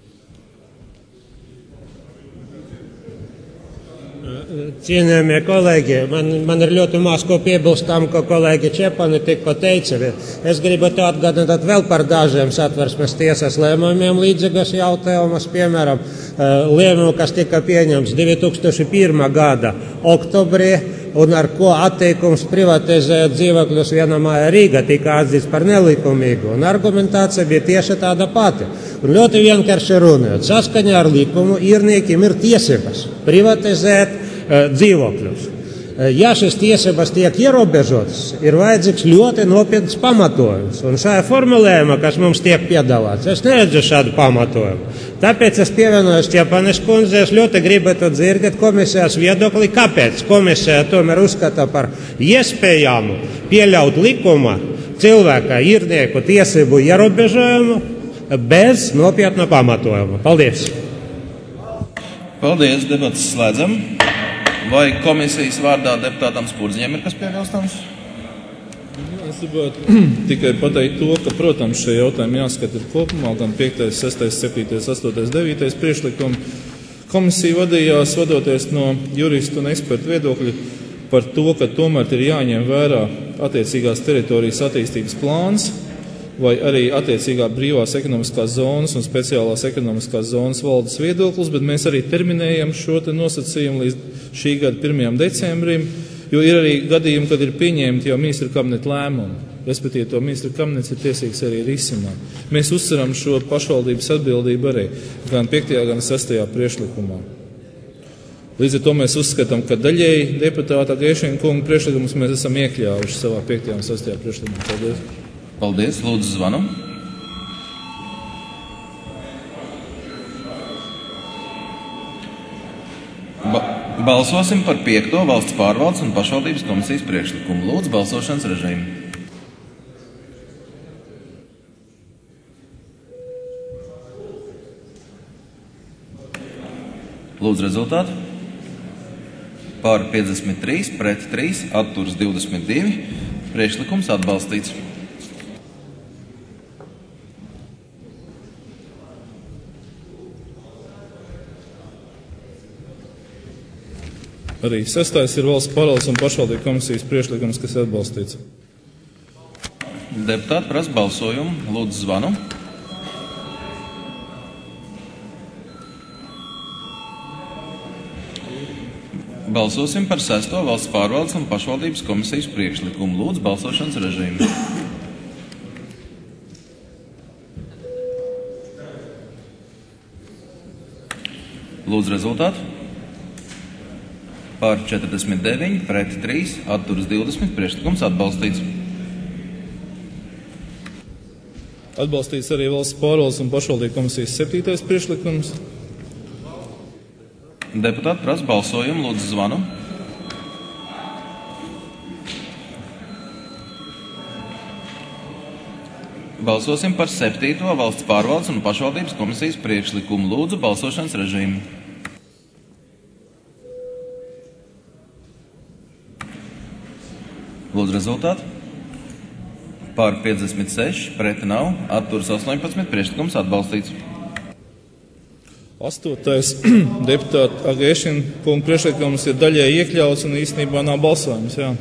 [SPEAKER 15] Cienījamie kolēģi, man ir ļoti maz ko piebilst tam, ko kolēģi Čepani tikko teica. Es gribu atgādināt vēl par dažiem Satversmes tiesas lēmumiem līdzīgas jautājumus, piemēram, lēmumu, kas tika pieņemts 2001. gada oktobrī un ar ko atteikums privatizēt dzīvokļus vienā mājā Rīgā tika atzīts par nelikumīgu. Un argumentācija bija tieši tāda pati. Un ļoti vienkārši runājot, saskaņā ar likumu īrniekiem ir tiesības privatizēt dzīvokļus. Ja šis tiesības tiek ierobežotas, ir vajadzīgs ļoti nopietns pamatojums. Un šajā formulējumā, kas mums tiek piedāvāts, es neredzu šādu pamatojumu. Tāpēc es pievienojos Čepanes kundzei, es ļoti gribētu dzirdēt komisijas viedokli, kāpēc komisija tomēr uzskata par iespējamu pieļaut likuma cilvēka īrnieku tiesību ierobežojumu bez nopietna pamatojuma. Paldies!
[SPEAKER 1] Paldies, debatas slēdzam. Vai komisijas vārdā deputātam Spurdziņam ir kas piebilstams?
[SPEAKER 5] Es gribētu tikai pateikt to, ka, protams, šie jautājumi jāskata ir kopumā, gan 5., 6., 7., 8., 9. priekšlikumi. Komisija vadījās, vadoties no juristu un ekspertu viedokļa par to, ka tomēr ir jāņem vērā attiecīgās teritorijas attīstības plāns vai arī attiecīgā brīvās ekonomiskās zonas un speciālās ekonomiskās zonas valdes viedoklis, bet mēs arī terminējam šo te nosacījumu līdz šī gada 1. decembrim, jo ir arī gadījumi, kad ir pieņemti jau ministra kabineta lēmumi, respektīvi to ministra kabinets ir tiesīgs arī risināt. Mēs uzsveram šo pašvaldības atbildību arī gan 5. gan 6. priekšlikumā. Līdz ar to mēs uzskatām, ka daļēji deputāta Geišina kunga priekšlikumus mēs esam iekļāvuši savā 5. un 6. priekšlikumā. Paldies!
[SPEAKER 1] Paldies, lūdzu zvanu. Balsosim par 5. valsts pārvaldes un pašvaldības komisijas priekšlikumu. Lūdzu, balsošanas režīmu. Lūdzu, rezultātu. Par 53, pret 3, atturas 22. Priekšlikums atbalstīts.
[SPEAKER 5] Arī 6. ir valsts pārvaldes un pašvaldību komisijas priekšlikums, kas ir atbalstīts.
[SPEAKER 1] Deputāti prasa balsojumu. Lūdzu, zvanu. Balsosim par 6. valsts pārvaldes un pašvaldības komisijas priekšlikumu. Lūdzu, balsošanas režīmu. Lūdzu, rezultātu. Par 49, pret 3, atturas 20, priekšlikums atbalstīts.
[SPEAKER 5] Atbalstīts arī valsts pārvaldes un pašvaldību komisijas 7. priekšlikums.
[SPEAKER 1] Deputāti prasa balsojumu. Lūdzu, zvanu. Balsosim par 7. valsts pārvaldes un pašvaldības komisijas priekšlikumu. Lūdzu, balsošanas režīmu. Lūdzu, rezultātu. Par 56, pret nav, atturas 18, priekšlikums atbalstīts.
[SPEAKER 5] 8. deputāta Agēšina kunga priekšlikums ir daļai iekļauts un īstenībā nav balsojums. Jā.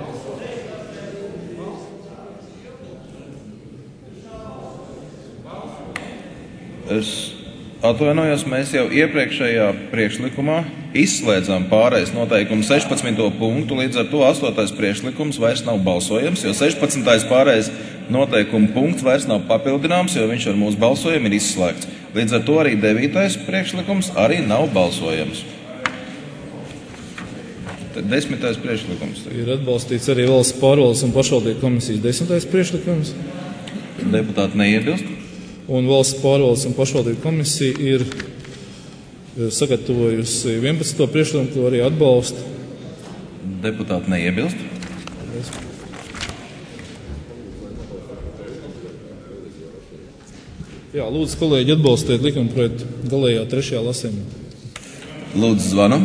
[SPEAKER 1] Es atvainojos, mēs jau iepriekšējā priekšlikumā izslēdzām pārējais noteikumu 16. punktu, līdz ar to 8. priekšlikums vairs nav balsojams, jo 16. pārējais noteikumu punkts vairs nav papildināms, jo viņš ar mūsu balsojumu ir izslēgts. Līdz ar to arī 9. priekšlikums arī nav balsojams. Tad 10. priekšlikums.
[SPEAKER 5] Ir atbalstīts arī valsts pārvaldes un pašvaldību komisijas 10. priekšlikums.
[SPEAKER 1] Deputāti neiebilst.
[SPEAKER 5] Un valsts pārvaldes un pašvaldību komisija ir sagatavojusi 11. priekšlikumu, ko arī atbalsta.
[SPEAKER 1] Deputāti neiebilst.
[SPEAKER 5] Jā, lūdzu, kolēģi, atbalstiet likumprojektu galējā 3. lasījumā.
[SPEAKER 1] Lūdzu, zvanu.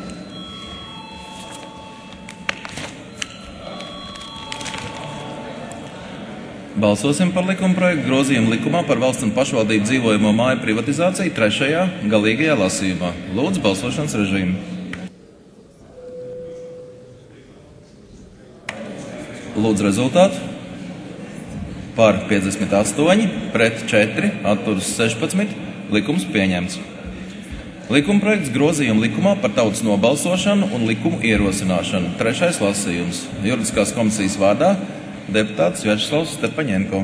[SPEAKER 1] Balsosim par likumprojektu grozījumu likumā par valsts un pašvaldību dzīvojamo māju privatizāciju 3. galīgajā lasījumā. Lūdzu, balsošanas režīmu. Lūdzu, rezultātu. Par 58, pret 4, atturas 16, likums pieņemts. Likumprojekts grozījuma likumā par tautas nobalsošanu un likumu ierosināšanu. 3. lasījums. Juridiskās komisijas vārdā deputāts Vjačeslavs Stepaņenko.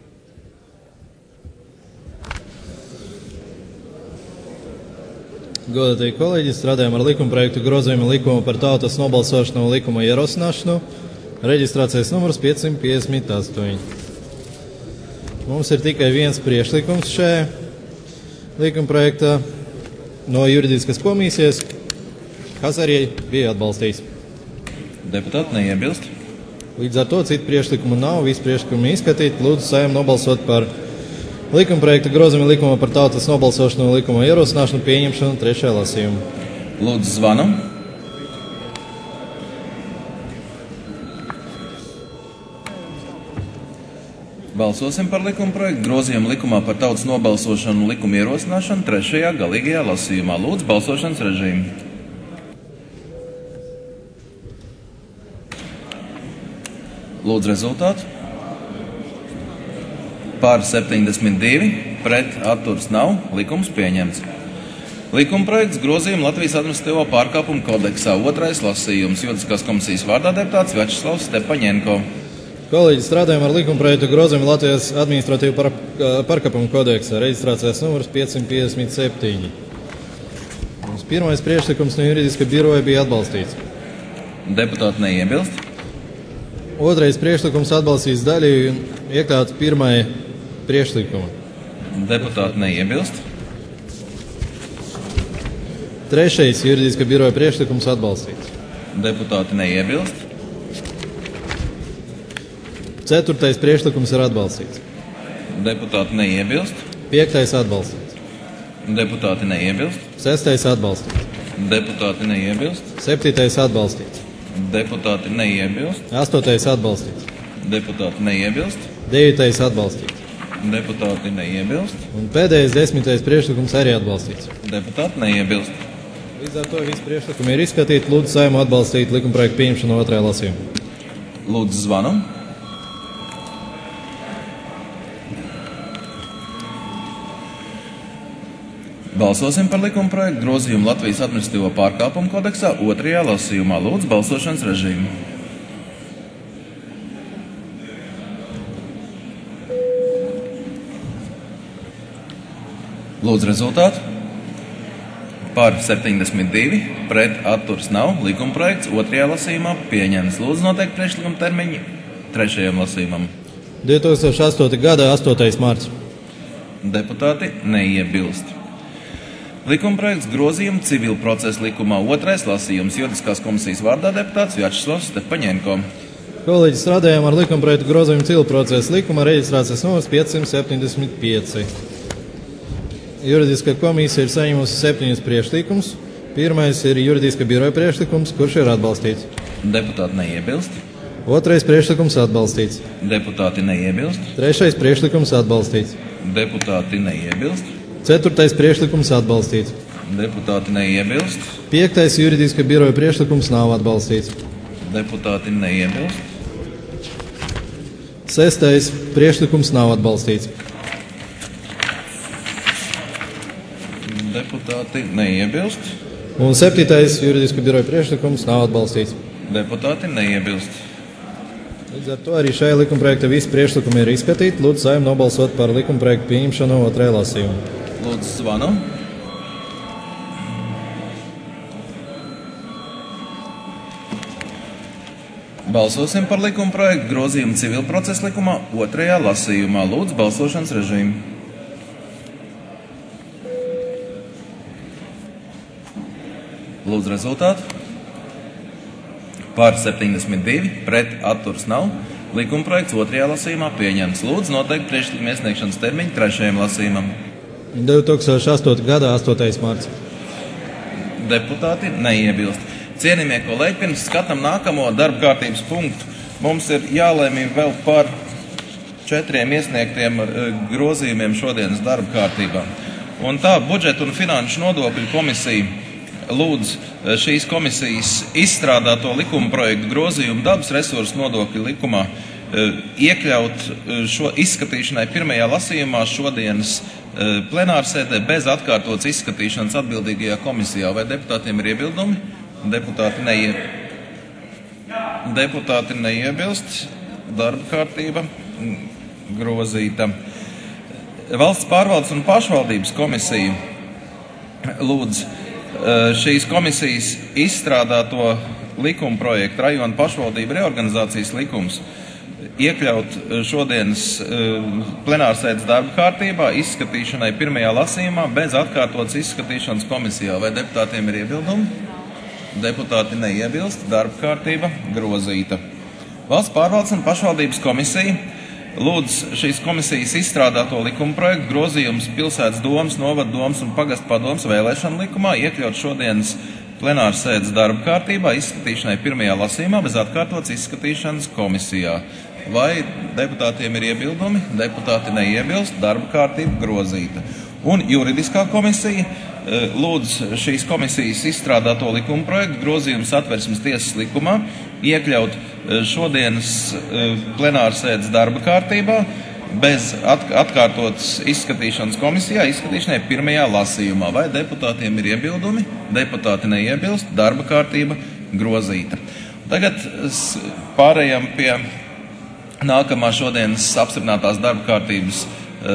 [SPEAKER 5] Godātie kolēģi, strādājam ar likumprojektu grozījumu likumu par tautas nobalsošanu un likuma ierosināšanu. Reģistrācijas numurs 558. Mums ir tikai viens priekšlikums šajā likumprojektā no juridiskas komisijas, kas arī bija atbalstīts.
[SPEAKER 1] Deputāti neiebilst.
[SPEAKER 5] Līdz ar to citu priekšlikumu nav, visi priekšlikumi izskatīti. Lūdzu Saeimu nobalsot par likumprojekta grozījumu likumā par tautas nobalsošanu un likuma ierosināšanu pieņemšanu 3. lasījumā.
[SPEAKER 1] Lūdzu zvanam. Balsosim par likumprojektu grozījumu likumā par tautas nobalsošanu un likumu ierosināšanu 3. galīgajā lasījumā. Lūdzu balsošanas režīmu. Lūdzu rezultātu. Par 72, pret atturs nav, likums pieņemts. Likumprojekts grozījumu Latvijas administratīvo pārkāpumu kodeksā 2. lasījums. Juridiskās komisijas vārdā deputāts Vjačeslavs Stepaņenko.
[SPEAKER 5] Kolēģi, strādājam ar likumprojektu grozījumu Latvijas administratīvu pārkāpumu kodeksā, reģistrācijas numurs 557. Mums pirmais priekšlikums no juridiska biroja bija atbalstīts.
[SPEAKER 1] Deputāti neiebilst.
[SPEAKER 5] Otrais priekšlikums atbalstīts daļēji iekļauts pirmajai priekšlikuma.
[SPEAKER 1] Deputāti neiebilst.
[SPEAKER 5] Trešais juridiska biroja priekšlikums atbalstīts.
[SPEAKER 1] Deputāti neiebilst.
[SPEAKER 5] Ceturtais priekšlikums ir atbalstīts.
[SPEAKER 1] Deputāti neiebilst.
[SPEAKER 5] Piektais atbalstīts.
[SPEAKER 1] Deputāti neiebilst.
[SPEAKER 5] Sestais atbalstīts.
[SPEAKER 1] Deputāti neiebilst.
[SPEAKER 5] Septītais atbalstīts.
[SPEAKER 1] Deputāti neiebilst.
[SPEAKER 5] Astotais atbalstīts.
[SPEAKER 1] Deputāti neiebilst.
[SPEAKER 5] Devītais atbalstīts.
[SPEAKER 1] Deputāti neiebilst.
[SPEAKER 5] Un pēdējais 10. priekšlikums arī atbalstīts.
[SPEAKER 1] Deputāti neiebilst.
[SPEAKER 5] Līdz ar to visi priekšlikumi ir izskatīti. Lūdzu Saeimu atbalstīt likumprojektu pieņemšanu 2. lasījumā.
[SPEAKER 1] Lūdzu zvanam. Balsosim par likumprojektu grozījumu Latvijas administratīvo pārkāpumu kodeksā 2. lasījumā. Lūdzu balsošanas režīmu. Lūdzu rezultātu. Par 72, pret atturs nav, likumprojekts 2. lasījumā pieņemts. Lūdzu noteikti priekšlikuma termiņi 3. lasījumam.
[SPEAKER 5] 2008. gada 8. marts.
[SPEAKER 1] Deputāti neiebilst. Likumprojekts grozījumu civil procesa likumā 2. lasījums. Juridiskās komisijas vārdā deputāts Vjačeslavs Stepaņenko.
[SPEAKER 5] Kolēģi, strādājam ar likumprojektu grozījumu civil procesa likuma, reģistrācijas numurs 575. Juridiskā komisija ir saņēmusi 7 priekšlikumus. Pirmais ir juridiska biroja priekšlikums, kurš ir atbalstīts.
[SPEAKER 1] Deputāti neiebilst.
[SPEAKER 5] Otrais priekšlikums atbalstīts.
[SPEAKER 1] Deputāti neiebilst.
[SPEAKER 5] Trešais priekšlikums atbalstīts.
[SPEAKER 1] Deputāti neiebilst.
[SPEAKER 5] Ceturtais priekšlikums atbalstīts.
[SPEAKER 1] Deputāti neiebilst.
[SPEAKER 5] Piektais juridiska biroja priekšlikums nav atbalstīts.
[SPEAKER 1] Deputāti neiebilst.
[SPEAKER 5] Sestais priekšlikums nav atbalstīts.
[SPEAKER 1] Deputāti neiebilst.
[SPEAKER 5] Un septītais juridiska biroja priekšlikums nav atbalstīts.
[SPEAKER 1] Deputāti neiebilst.
[SPEAKER 5] Līdz ar to arī šajā likumprojekta visi priekšlikumi ir izskatīti. Lūdzu Saeimu nobalsot par likumprojektu pieņemšanu 2. lasījumā.
[SPEAKER 1] Lūdzu zvanu. Balsosim par likumprojektu grozījumu civil procesa likumā 2. lasījumā. Lūdzu balsošanas režīmu. Lūdzu rezultātu. Par 72, pret atturs nav. Likumprojekts 2. lasījumā pieņemts. Lūdzu noteikti priekšlikuma iesniegšanas termiņu 3. lasījumam.
[SPEAKER 5] 2008. gada 8. marts.
[SPEAKER 1] Deputāti neiebilst. Cienījamie kolēģi, pirms skatām nākamo darba kārtības punktu, mums ir jālēmj vēl par 4 iesniegtiem grozījumiem šodienas darba kārtībā. Un tā budžeta un finanšu nodokļu komisija lūdz šīs komisijas izstrādāto likuma projektu grozījumu dabas resursu nodokļu likumā iekļaut šo izskatīšanai pirmajā lasījumā šodienas plenārsēdē bez atkārtotas izskatīšanas atbildīgajā komisijā. Vai deputātiem ir iebildumi? Deputāti neiebilst. Darba kārtība grozīta. Valsts pārvaldes un pašvaldības komisija lūdz šīs komisijas izstrādāto likuma projektu rajonu pašvaldību reorganizācijas likums iekļaut šodienas plenārsēdes darba kārtībā izskatīšanai pirmajā lasījumā bez atkārtotas izskatīšanas komisijā. Vai deputātiem ir iebildumi? Deputāti neiebilst. Darba kārtība grozīta. Valsts pārvaldes un pašvaldības komisija lūdz šīs komisijas izstrādāto likuma projektu grozījums pilsētas domas, novada domas un pagastu padomas vēlēšanu likumā iekļaut šodienas plenārsēdes darba kārtībā izskatīšanai pirmajā lasījumā bez atkārtotas izskatīšanas komisijā. Vai deputātiem ir iebildumi? Deputāti neiebilst. Darba kārtība grozīta. Un juridiskā komisija lūdz šīs komisijas izstrādāto likuma projektu grozījumu Satversmes tiesas likumā iekļaut šodienas plenārsēdes darba kārtībā bez atkārtotas izskatīšanas komisijā izskatīšanai pirmajā lasījumā. Vai deputātiem ir iebildumi? Deputāti neiebilst. Darba kārtība grozīta. Tagad pārējām pie nākamā šodienas apstiprinātās darba kārtības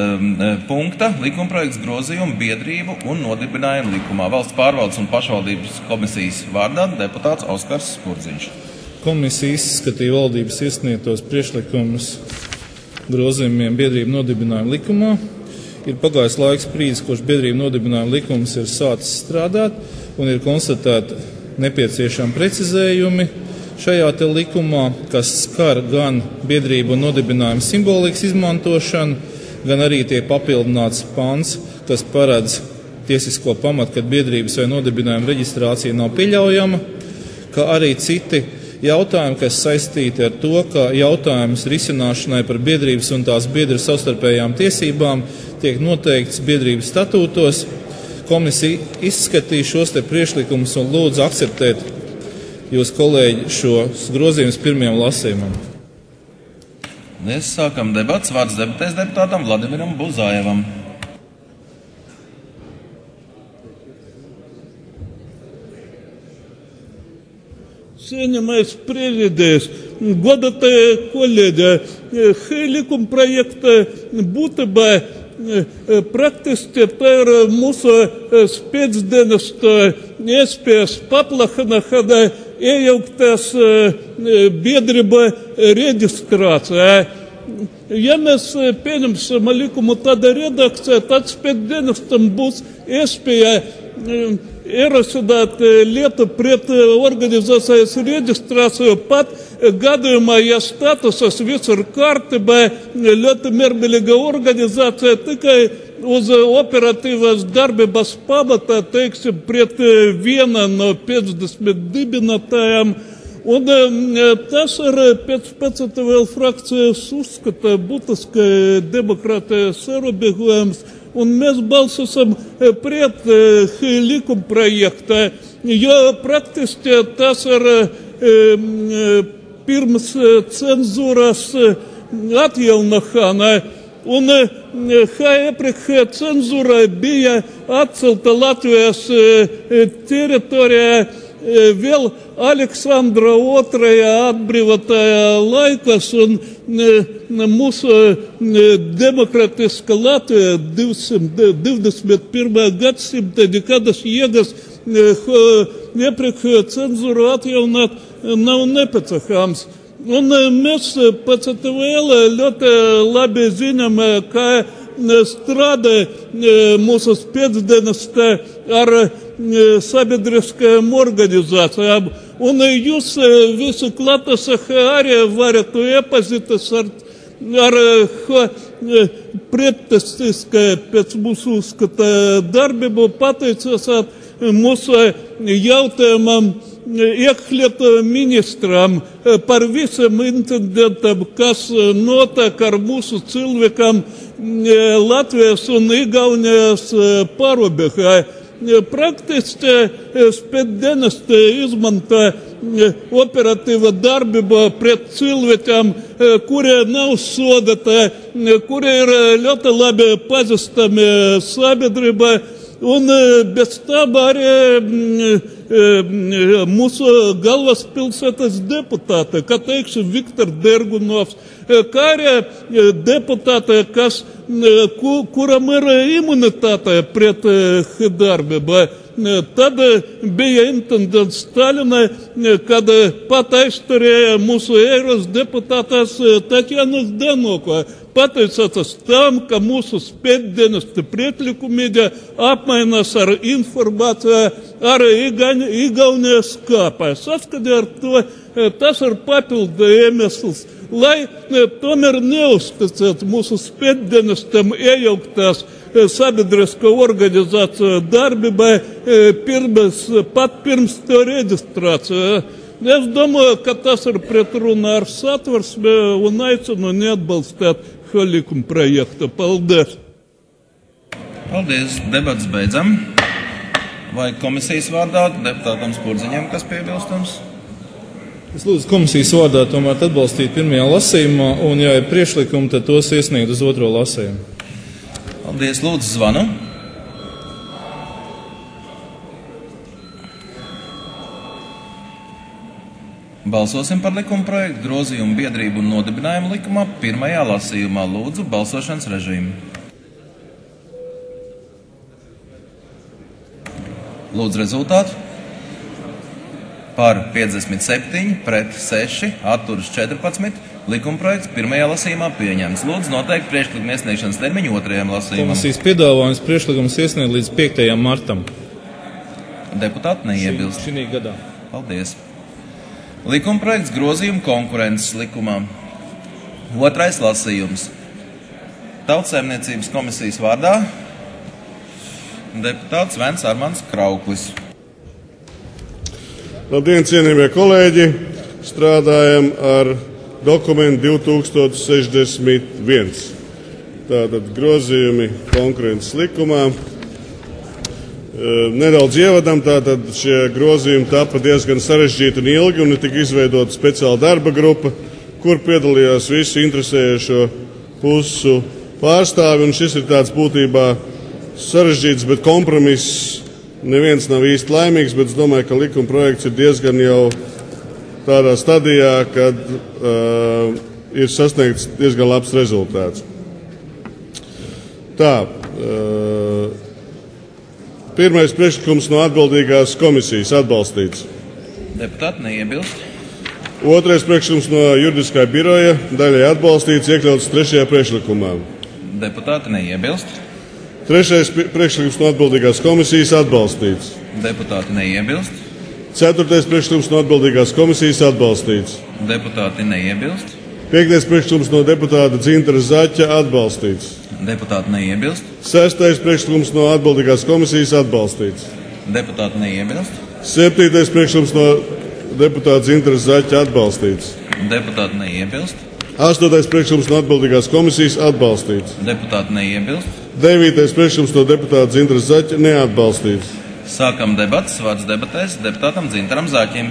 [SPEAKER 1] punkta - likumprojekts grozījumu biedrību un nodibinājumu likumā. Valsts pārvaldes un pašvaldības komisijas vārdā deputāts Oskars Spurdziņš.
[SPEAKER 5] Komisija izskatīja valdības iesniegtos priekšlikumus grozījumiem biedrību nodibinājumu likumā. Ir pagājis laiks brīdis, kurš biedrību nodibinājumu likums ir sācis strādāt un ir konstatēti nepieciešami precizējumi šajā te likumā, kas skar gan biedrību nodibinājumu simbolikas izmantošanu, gan arī tiek papildināts pants, kas paredz tiesisko pamatu, kad biedrības vai nodibinājuma reģistrācija nav pieļaujama, kā arī citi jautājumi, kas saistīti ar to, ka jautājums risināšanai par biedrības un tās biedru savstarpējām tiesībām tiek noteikts biedrības statūtos. Komisija izskatīja šos te priekšlikumus un lūdzu akceptēt jūs, kolēģi, šos grozījumus pirmajam lasījumam.
[SPEAKER 1] Mēs sākam debats. Vārds debatēs deputātam Vladimiram Buzajevam.
[SPEAKER 11] Cienījamais prezidents, godātie kolēģi, likuma projekta būtībā praktiski tā ir mūsu spēcdienestu iespējas paplašana, kad iejauktas biedrība reģistrācijā. Ja mēs pieņemsim likumu tāda redakcija, tad spēcdienestam būs iespēja ierosināt lietu pret organizācijas reģistrāciju pat gadījumā, ja statusas visur kārtībā, ļoti miermīlīga organizācija tikai uz operatīvas darbības pamata, teiksim, pret viena no 50 dibinātājiem. Un tas ir pēc vēl frakcijas uzskata būtiski demokrātijas ierobežojums. Un mēs balsosim pret likuma projekta, jo praktiski tas ir pirms cenzūras atjaunošana. Un iepriekš cenzūra bija atcelta Latvijas teritorijā vēl Aleksandra II atbrīvotajā laikos, un mūsu demokratiska Latvija 21. gadsimta nekādas jēgas iepriekš cenzūru atjaunot nav nepieciešams. Un mēs pēc vēl ļoti labi zinām, ka strādā mūsu spēcdienesti ar sabiedriskajām organizācijām. Un jūs visi klātesošie arī varat iepazīties ar pretestiskai pēc mūsu uzskata darbību, pateicot mūsu jautājumam iekšlietu ministram par visiem incidentiem, kas notiek ar mūsu cilvēkiem Latvijas un Igaunijas pārobežā. praktiski spētdienesti izmanto operatīva darbība pret cilvēkiem, kuri nav sodēti, kuri ir ļoti labi pazīstami sabiedrībai, un bez tam arī mūsu galvaspilsētas deputāti, kā teikšu Viktor Dergunovs, kā arī deputāti, kuram ir imunitāte pret darbību. Tad bija intendents Stalinai, kad pat aizturēja mūsu eiros deputātās Tatjanas Danoka, pateicoties tam, ka mūsu spētdienesti priekšlikumīgi apmainās ar informāciju ar Igaunijas kāpā. Saskatī ar to, tas ir papildu iemesls, lai tomēr neuzticēt mūsu spētdienestam iejauktās sabiedrisko organizāciju darbībai pat pirms to reģistrāciju. Es domāju, ka tas ir pretrunā ar satversmi un aicinu neatbalstīt šo likuma projektu. Paldies!
[SPEAKER 1] Paldies! Debats beidzam. Vai komisijas vārdā deputātam Spurdziņam, kas piebilstams?
[SPEAKER 5] Es lūdzu komisijas vārdā tomēr atbalstīt pirmajā lasījumā, un ja ir priekšlikumi, tad tos iesniegt uz otro lasījumu.
[SPEAKER 1] Paldies, lūdzu, zvanu. Balsosim par likuma projektu grozījumu biedrību un nodibinājumu likumā pirmajā lasījumā. Lūdzu, balsošanas režīmu. Lūdzu, rezultātu. Par 57, pret 6, atturas 14. Likumprojekts pirmajā lasījumā pieņemts. Lūdzu, noteikti priekšlikuma iesniegšanas termiņu otrajam lasījumam.
[SPEAKER 5] Komisijas piedāvājums priekšlikums iesniegt līdz 5. martam.
[SPEAKER 1] Deputāti neiebilst.
[SPEAKER 5] Šī gadā.
[SPEAKER 1] Paldies. Likumprojekts grozījumu konkurences likumā. Otrais lasījums. Tautsaimniecības komisijas vārdā deputāts Vens Armāns Krauklis.
[SPEAKER 16] Labdien, cienījamie kolēģi! Strādājam ar dokumentu 2061. Tātad grozījumi konkurences likumā. Nedaudz ievadam, tātad šie grozījumi tapa diezgan sarežģīti un ilgi, un tika izveidota speciāla darba grupa, kur piedalījās visu interesējušo pusu pārstāvi, un šis ir tāds būtībā sarežģīts, bet kompromiss. Neviens nav īsti laimīgs, bet es domāju, ka likuma projekts ir diezgan jau tādā stadijā, kad ir sasniegts diezgan labs rezultāts. Tā, pirmais priekšlikums no atbildīgās komisijas atbalstīts.
[SPEAKER 1] Deputāti neiebilst.
[SPEAKER 16] Otrais priekšlikums no juridiskā biroja daļai atbalstīts, iekļauts trešajā priekšlikumā.
[SPEAKER 1] Deputāti neiebilst.
[SPEAKER 16] Trešais priekšlikums no atbildīgās komisijas atbalstīts.
[SPEAKER 1] Deputāti neiebilst.
[SPEAKER 16] Ceturtais priekšlikums no atbildīgās komisijas atbalstīts.
[SPEAKER 1] Deputāti neiebilst.
[SPEAKER 16] Piektais priekšlikums no deputāta Dzintara Zaķa atbalstīts.
[SPEAKER 1] Deputāti neiebilst.
[SPEAKER 16] Sestais priekšlikums no atbildīgās komisijas atbalstīts.
[SPEAKER 1] Deputāti neiebilst.
[SPEAKER 16] Septītais priekšlikums no deputāta Dzintara Zaķa atbalstīts.
[SPEAKER 1] Deputāti neiebilst.
[SPEAKER 16] Astotais priekšlikums no atbildīgās komisijas atbalstīts.
[SPEAKER 1] Deputāti neiebilst.
[SPEAKER 16] Devītais priekšlikums no deputāta Dzintara Zaķa neatbalstīts.
[SPEAKER 1] Sākam debatas, vārds debatēs deputātam Dzintaram Zaķim.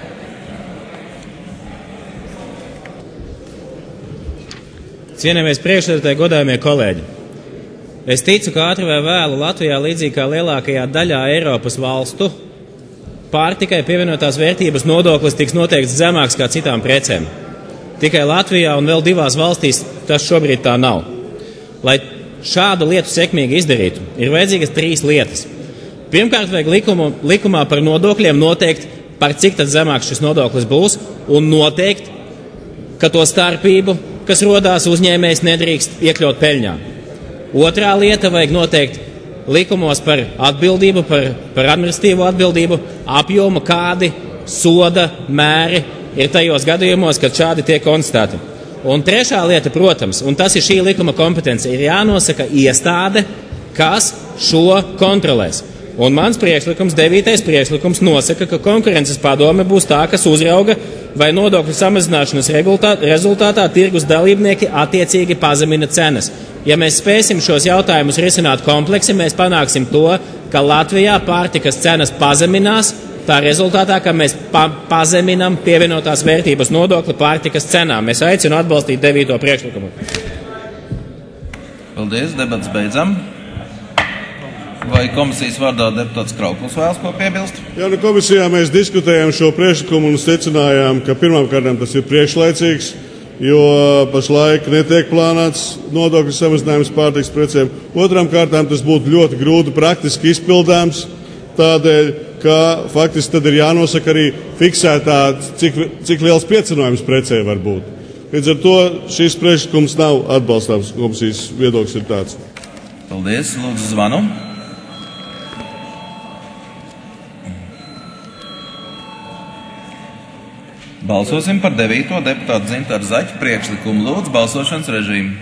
[SPEAKER 17] Cienījamies priekšsēdētāji, godājamie kolēģi. Es ticu, ka ātri vai vēlu Latvijā, līdzīgi kā lielākajā daļā Eiropas valstu, pārtikai pievienotās vērtības nodoklis tiks noteikts zemāks kā citām precēm. Tikai Latvijā un vēl divās valstīs tas šobrīd tā nav. Lai šādu lietu sekmīgi izdarītu, ir vajadzīgas 3 lietas. Pirmkārt, vajag likumā par nodokļiem noteikt, par cik tad zemāks šis nodoklis būs, un noteikt, ka to starpību, kas rodās uzņēmējs, nedrīkst iekļaut peļņā. Otrā lieta, vajag noteikt likumos par atbildību, par administratīvo atbildību, apjomu, kādi soda mēri ir tajos gadījumos, kad šādi tiek konstatēti. Un trešā lieta, protams, un tas ir šī likuma kompetence, ir jānosaka iestāde, kas šo kontrolēs. Un mans priekšlikums, 9. priekšlikums, nosaka, ka konkurences padome būs tā, kas uzrauga vai nodokļu samazināšanas rezultātā tirgus dalībnieki attiecīgi pazemina cenas. Ja mēs spēsim šos jautājumus risināt kompleksi, mēs panāksim to, ka Latvijā pārtikas cenas pazeminās, tā rezultātā, ka mēs pazeminam pievienotās vērtības nodokli pārtikas cenām. Es aicinu atbalstīt 9. priekšlikumu.
[SPEAKER 1] Paldies, debats beidzam. Vai komisijas vārdā deputāts Krauklis vēlas ko piebilst?
[SPEAKER 16] Jā, komisijā mēs diskutējām šo priekšlikumu un secinājām, ka pirmkārt tas ir priekšlaicīgs, jo pašlaik netiek plānots nodokļu samazinājums pārtikas precēm. Otrām kārtām tas būtu ļoti grūti praktiski izpildāms, tādēļ, ka faktiski tad ir jānosaka arī fiksētā, cik liels piecenojums precē var būt. Līdz ar to šis priekšlikums nav atbalstāms, komisijas viedoklis ir tāds.
[SPEAKER 1] Paldies, lūdzu zvanu. Balsosim par 9. deputātu Dzintaru Zaķu priekšlikumu. Lūdzu, balsošanas režīmu.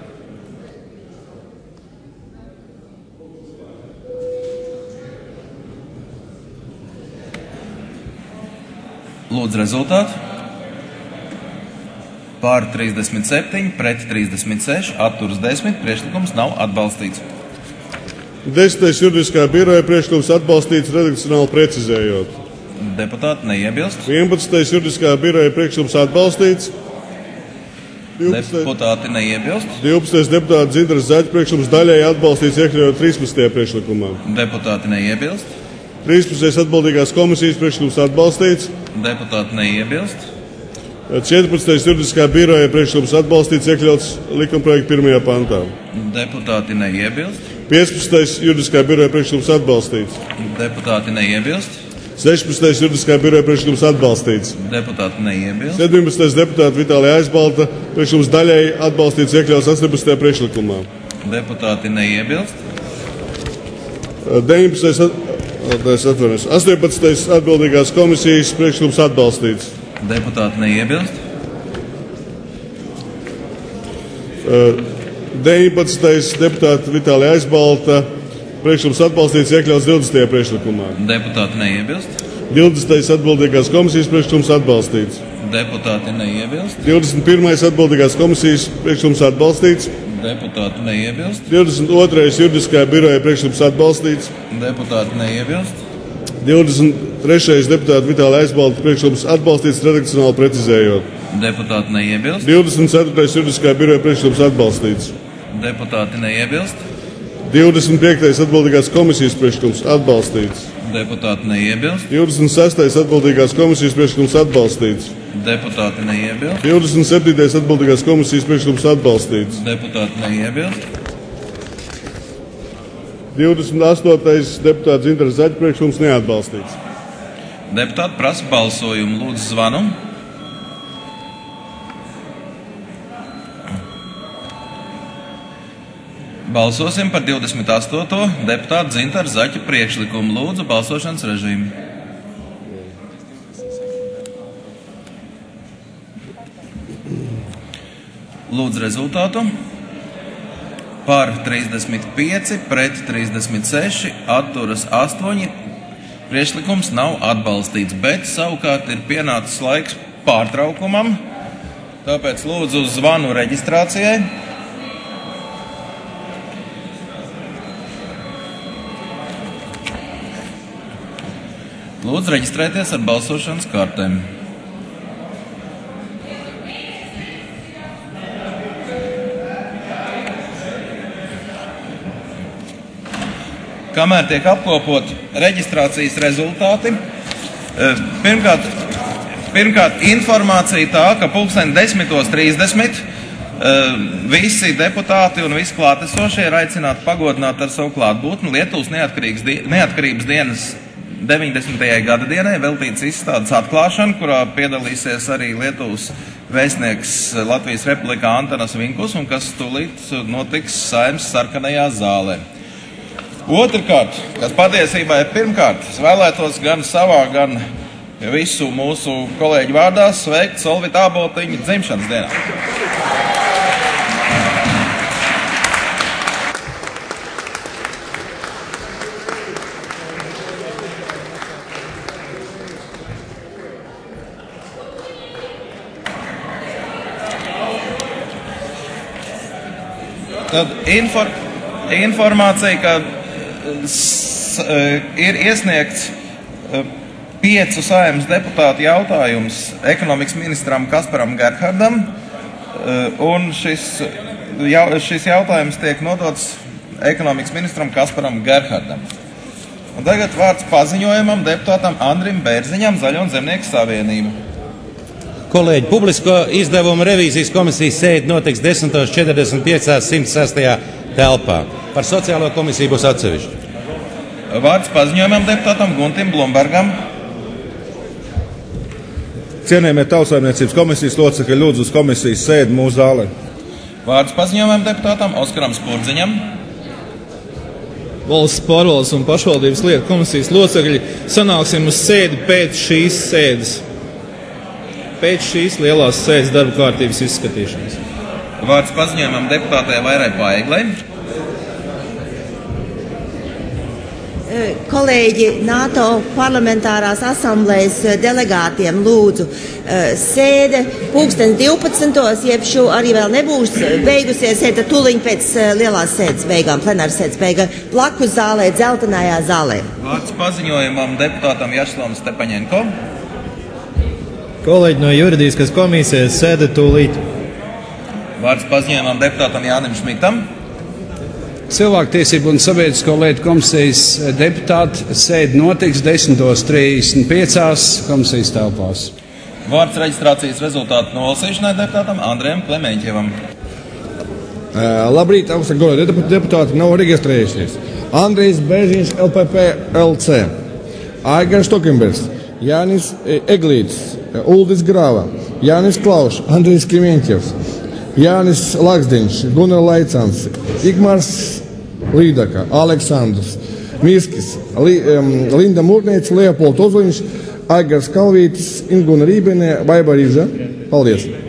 [SPEAKER 1] Lūdzu, rezultātu. Pār 37, pret 36, atturas 10, priekšlikums nav atbalstīts.
[SPEAKER 16] 10. juridiskā biroja priekšlikums atbalstīts redakcionāli precizējot.
[SPEAKER 1] Deputāti neiebilst.
[SPEAKER 16] 11. juridiskā biroja priekšlikums atbalstīts. 12.
[SPEAKER 1] Deputāti neiebilst.
[SPEAKER 16] 12. deputāta Dzintaras Zaķa priekšlikums daļai atbalstīts iekļaujot 13. priekšlikumā.
[SPEAKER 1] Deputāti neiebilst.
[SPEAKER 16] 13. atbildīgās komisijas priekšlikums atbalstīts.
[SPEAKER 1] Deputāti neiebilst.
[SPEAKER 16] 14. juridiskā biroja priekšlikums atbalstīts iekļauts likumprojekta 1. pantā.
[SPEAKER 1] Deputāti neiebilst.
[SPEAKER 16] 15. juridiskā biroja priekšlikums atbalstīts.
[SPEAKER 1] Deputāti neiebilst.
[SPEAKER 16] 16. juridiskā biroja priekšlikums atbalstīts.
[SPEAKER 1] Deputāti neiebilst.
[SPEAKER 16] 17. deputāta Vitālija Aizbalta priekšlikums daļai atbalstīts iekļauts 18. priekšlikumā.
[SPEAKER 1] Deputāti neiebilst.
[SPEAKER 16] 18. atbildīgās komisijas priekšlikums atbalstīts.
[SPEAKER 1] Deputāti neiebilst.
[SPEAKER 16] 19. deputāta Vitālija Aizbalta priekšlikums atbalstīts iekļauts 20. priekšlikumā.
[SPEAKER 1] Deputāti neiebilst.
[SPEAKER 16] 20. atbildīgās komisijas priekšlikums atbalstīts.
[SPEAKER 1] Deputāti neiebilst.
[SPEAKER 16] 21. atbildīgās komisijas priekšlikums atbalstīts.
[SPEAKER 1] Deputāti neiebilst.
[SPEAKER 16] 22. juridiskā biroja priekšlikums atbalstīts.
[SPEAKER 1] Deputāti neiebilst.
[SPEAKER 16] 23. deputāta Vitālija Aizbalta priekšlikums atbalstīts redakcionāli precizējot.
[SPEAKER 1] Deputāti neiebilst.
[SPEAKER 16] 24. juridiskā biroja priekšlikums atbalstīts.
[SPEAKER 1] Deputāti neiebilst.
[SPEAKER 16] 25. atbildīgās komisijas priekšlikums atbalstīts.
[SPEAKER 1] Deputāti neiebilst.
[SPEAKER 16] 26. atbildīgās komisijas priekšlikums atbalstīts.
[SPEAKER 1] Deputāti neiebilst.
[SPEAKER 16] 27. atbildīgās komisijas priekšlikums atbalstīts.
[SPEAKER 1] Deputāti neiebilst.
[SPEAKER 16] 28. deputāta Dzintaras Zaķa priekšlikums neatbalstīts.
[SPEAKER 1] Deputāti prasa balsojumu. Lūdzu, zvanu. Balsosim par 28. deputāta Dzintaras Zaķa priekšlikumu. Lūdzu, balsošanas režīmu. Lūdzu, rezultātu. Par 35, pret 36, atturas 8. Priekšlikums nav atbalstīts, bet savukārt ir pienācis laiks pārtraukumam. Tāpēc lūdzu zvanu reģistrācijai. Lūdzu reģistrēties ar balsošanas kartēm. Kamēr tiek apkopot reģistrācijas rezultāti, pirmkārt informācija tā, ka 10:30 visi deputāti un visi klātesošie ir aicināti pagodināt ar savu klātbūtni Lietuvas neatkarības dienas 90. gada dienai veltīts izstādes atklāšana, kurā piedalīsies arī Lietuvas vēstnieks Latvijas Republikā Antanas Vinkus, un kas tūlīt notiks Saeimas sarkanajā zālē. Otrkārt, kas patiesībā ir pirmkārt, es vēlētos gan savā, gan visu mūsu kolēģu vārdā sveikt Solvitu Āboltiņu dzimšanas dienā. Tad informācija, ka ir iesniegts 5 Saeimas deputātu jautājums ekonomikas ministram Kasparam Gerhardam, un šis jautājums tiek nodots ekonomikas ministram Kasparam Gerhardam. Un tagad vārds paziņojumam deputātam Andrim Bērziņam, Zaļo un Zemnieku savienību.
[SPEAKER 18] Kolēģi, publisko izdevumu revīzijas komisijas sēde notiks 10:45 106. telpā. Par sociālo komisiju būs atsevišķi.
[SPEAKER 1] Vārds paziņojumam deputātam Guntim Blumbergam.
[SPEAKER 13] Cienējamie Tautsaimniecības komisijas locekļi, lūdzu uz komisijas sēdi mūsu zālē.
[SPEAKER 1] Vārds paziņojumam deputātam Oskaram Spurdziņam.
[SPEAKER 5] Valsts pārvaldes un pašvaldības lietu komisijas locekļi, sanāksim uz sēdi pēc šīs sēdes. Pēc šīs lielās sēdes darba kārtības izskatīšanas.
[SPEAKER 1] Vārds paziņojumam deputātē Vairai Paeglei.
[SPEAKER 19] Kolēģi, NATO parlamentārās asamblējas delegātiem lūdzu sēde 12:00, jeb šo arī vēl nebūs beigusies sēde, tūliņ pēc lielās sēdes beigām, plenāras sēdes beigām, blakus zālē, dzeltenajā zālē.
[SPEAKER 1] Vārds paziņojumam deputātam Jašlavam Stepaņenko.
[SPEAKER 20] Kolēģi no juridiskas komisijas sēde tūlīt.
[SPEAKER 1] Vārds paziņojumam deputātam Jānim Šmitam.
[SPEAKER 3] Cilvēktiesību un sabiedrisko lietu komisijas deputāti sēde notiks 10:35 komisijas telpās.
[SPEAKER 1] Vārds reģistrācijas rezultātu nolasīšanai deputātam Andrejam Klemeņķevam.
[SPEAKER 21] Labrīt, augstā deputāti nav reģistrējušies. Andrejs Bērziņš, LPP LC, Aigars Tokenbergs, Jānis Eglītis, Uldis Grāva, Jānis Klaušs, Andrejs Klemeņķevs, Jānis Laksdiņš, Gunnar Laicans, Igmārs Līdaka, Aleksandrs Mirskis, Linda Mūrniece, Leopolds Ozoliņš, Aigars Kalvītis, Inguna Rībene, Baiba Rīža. Paldies!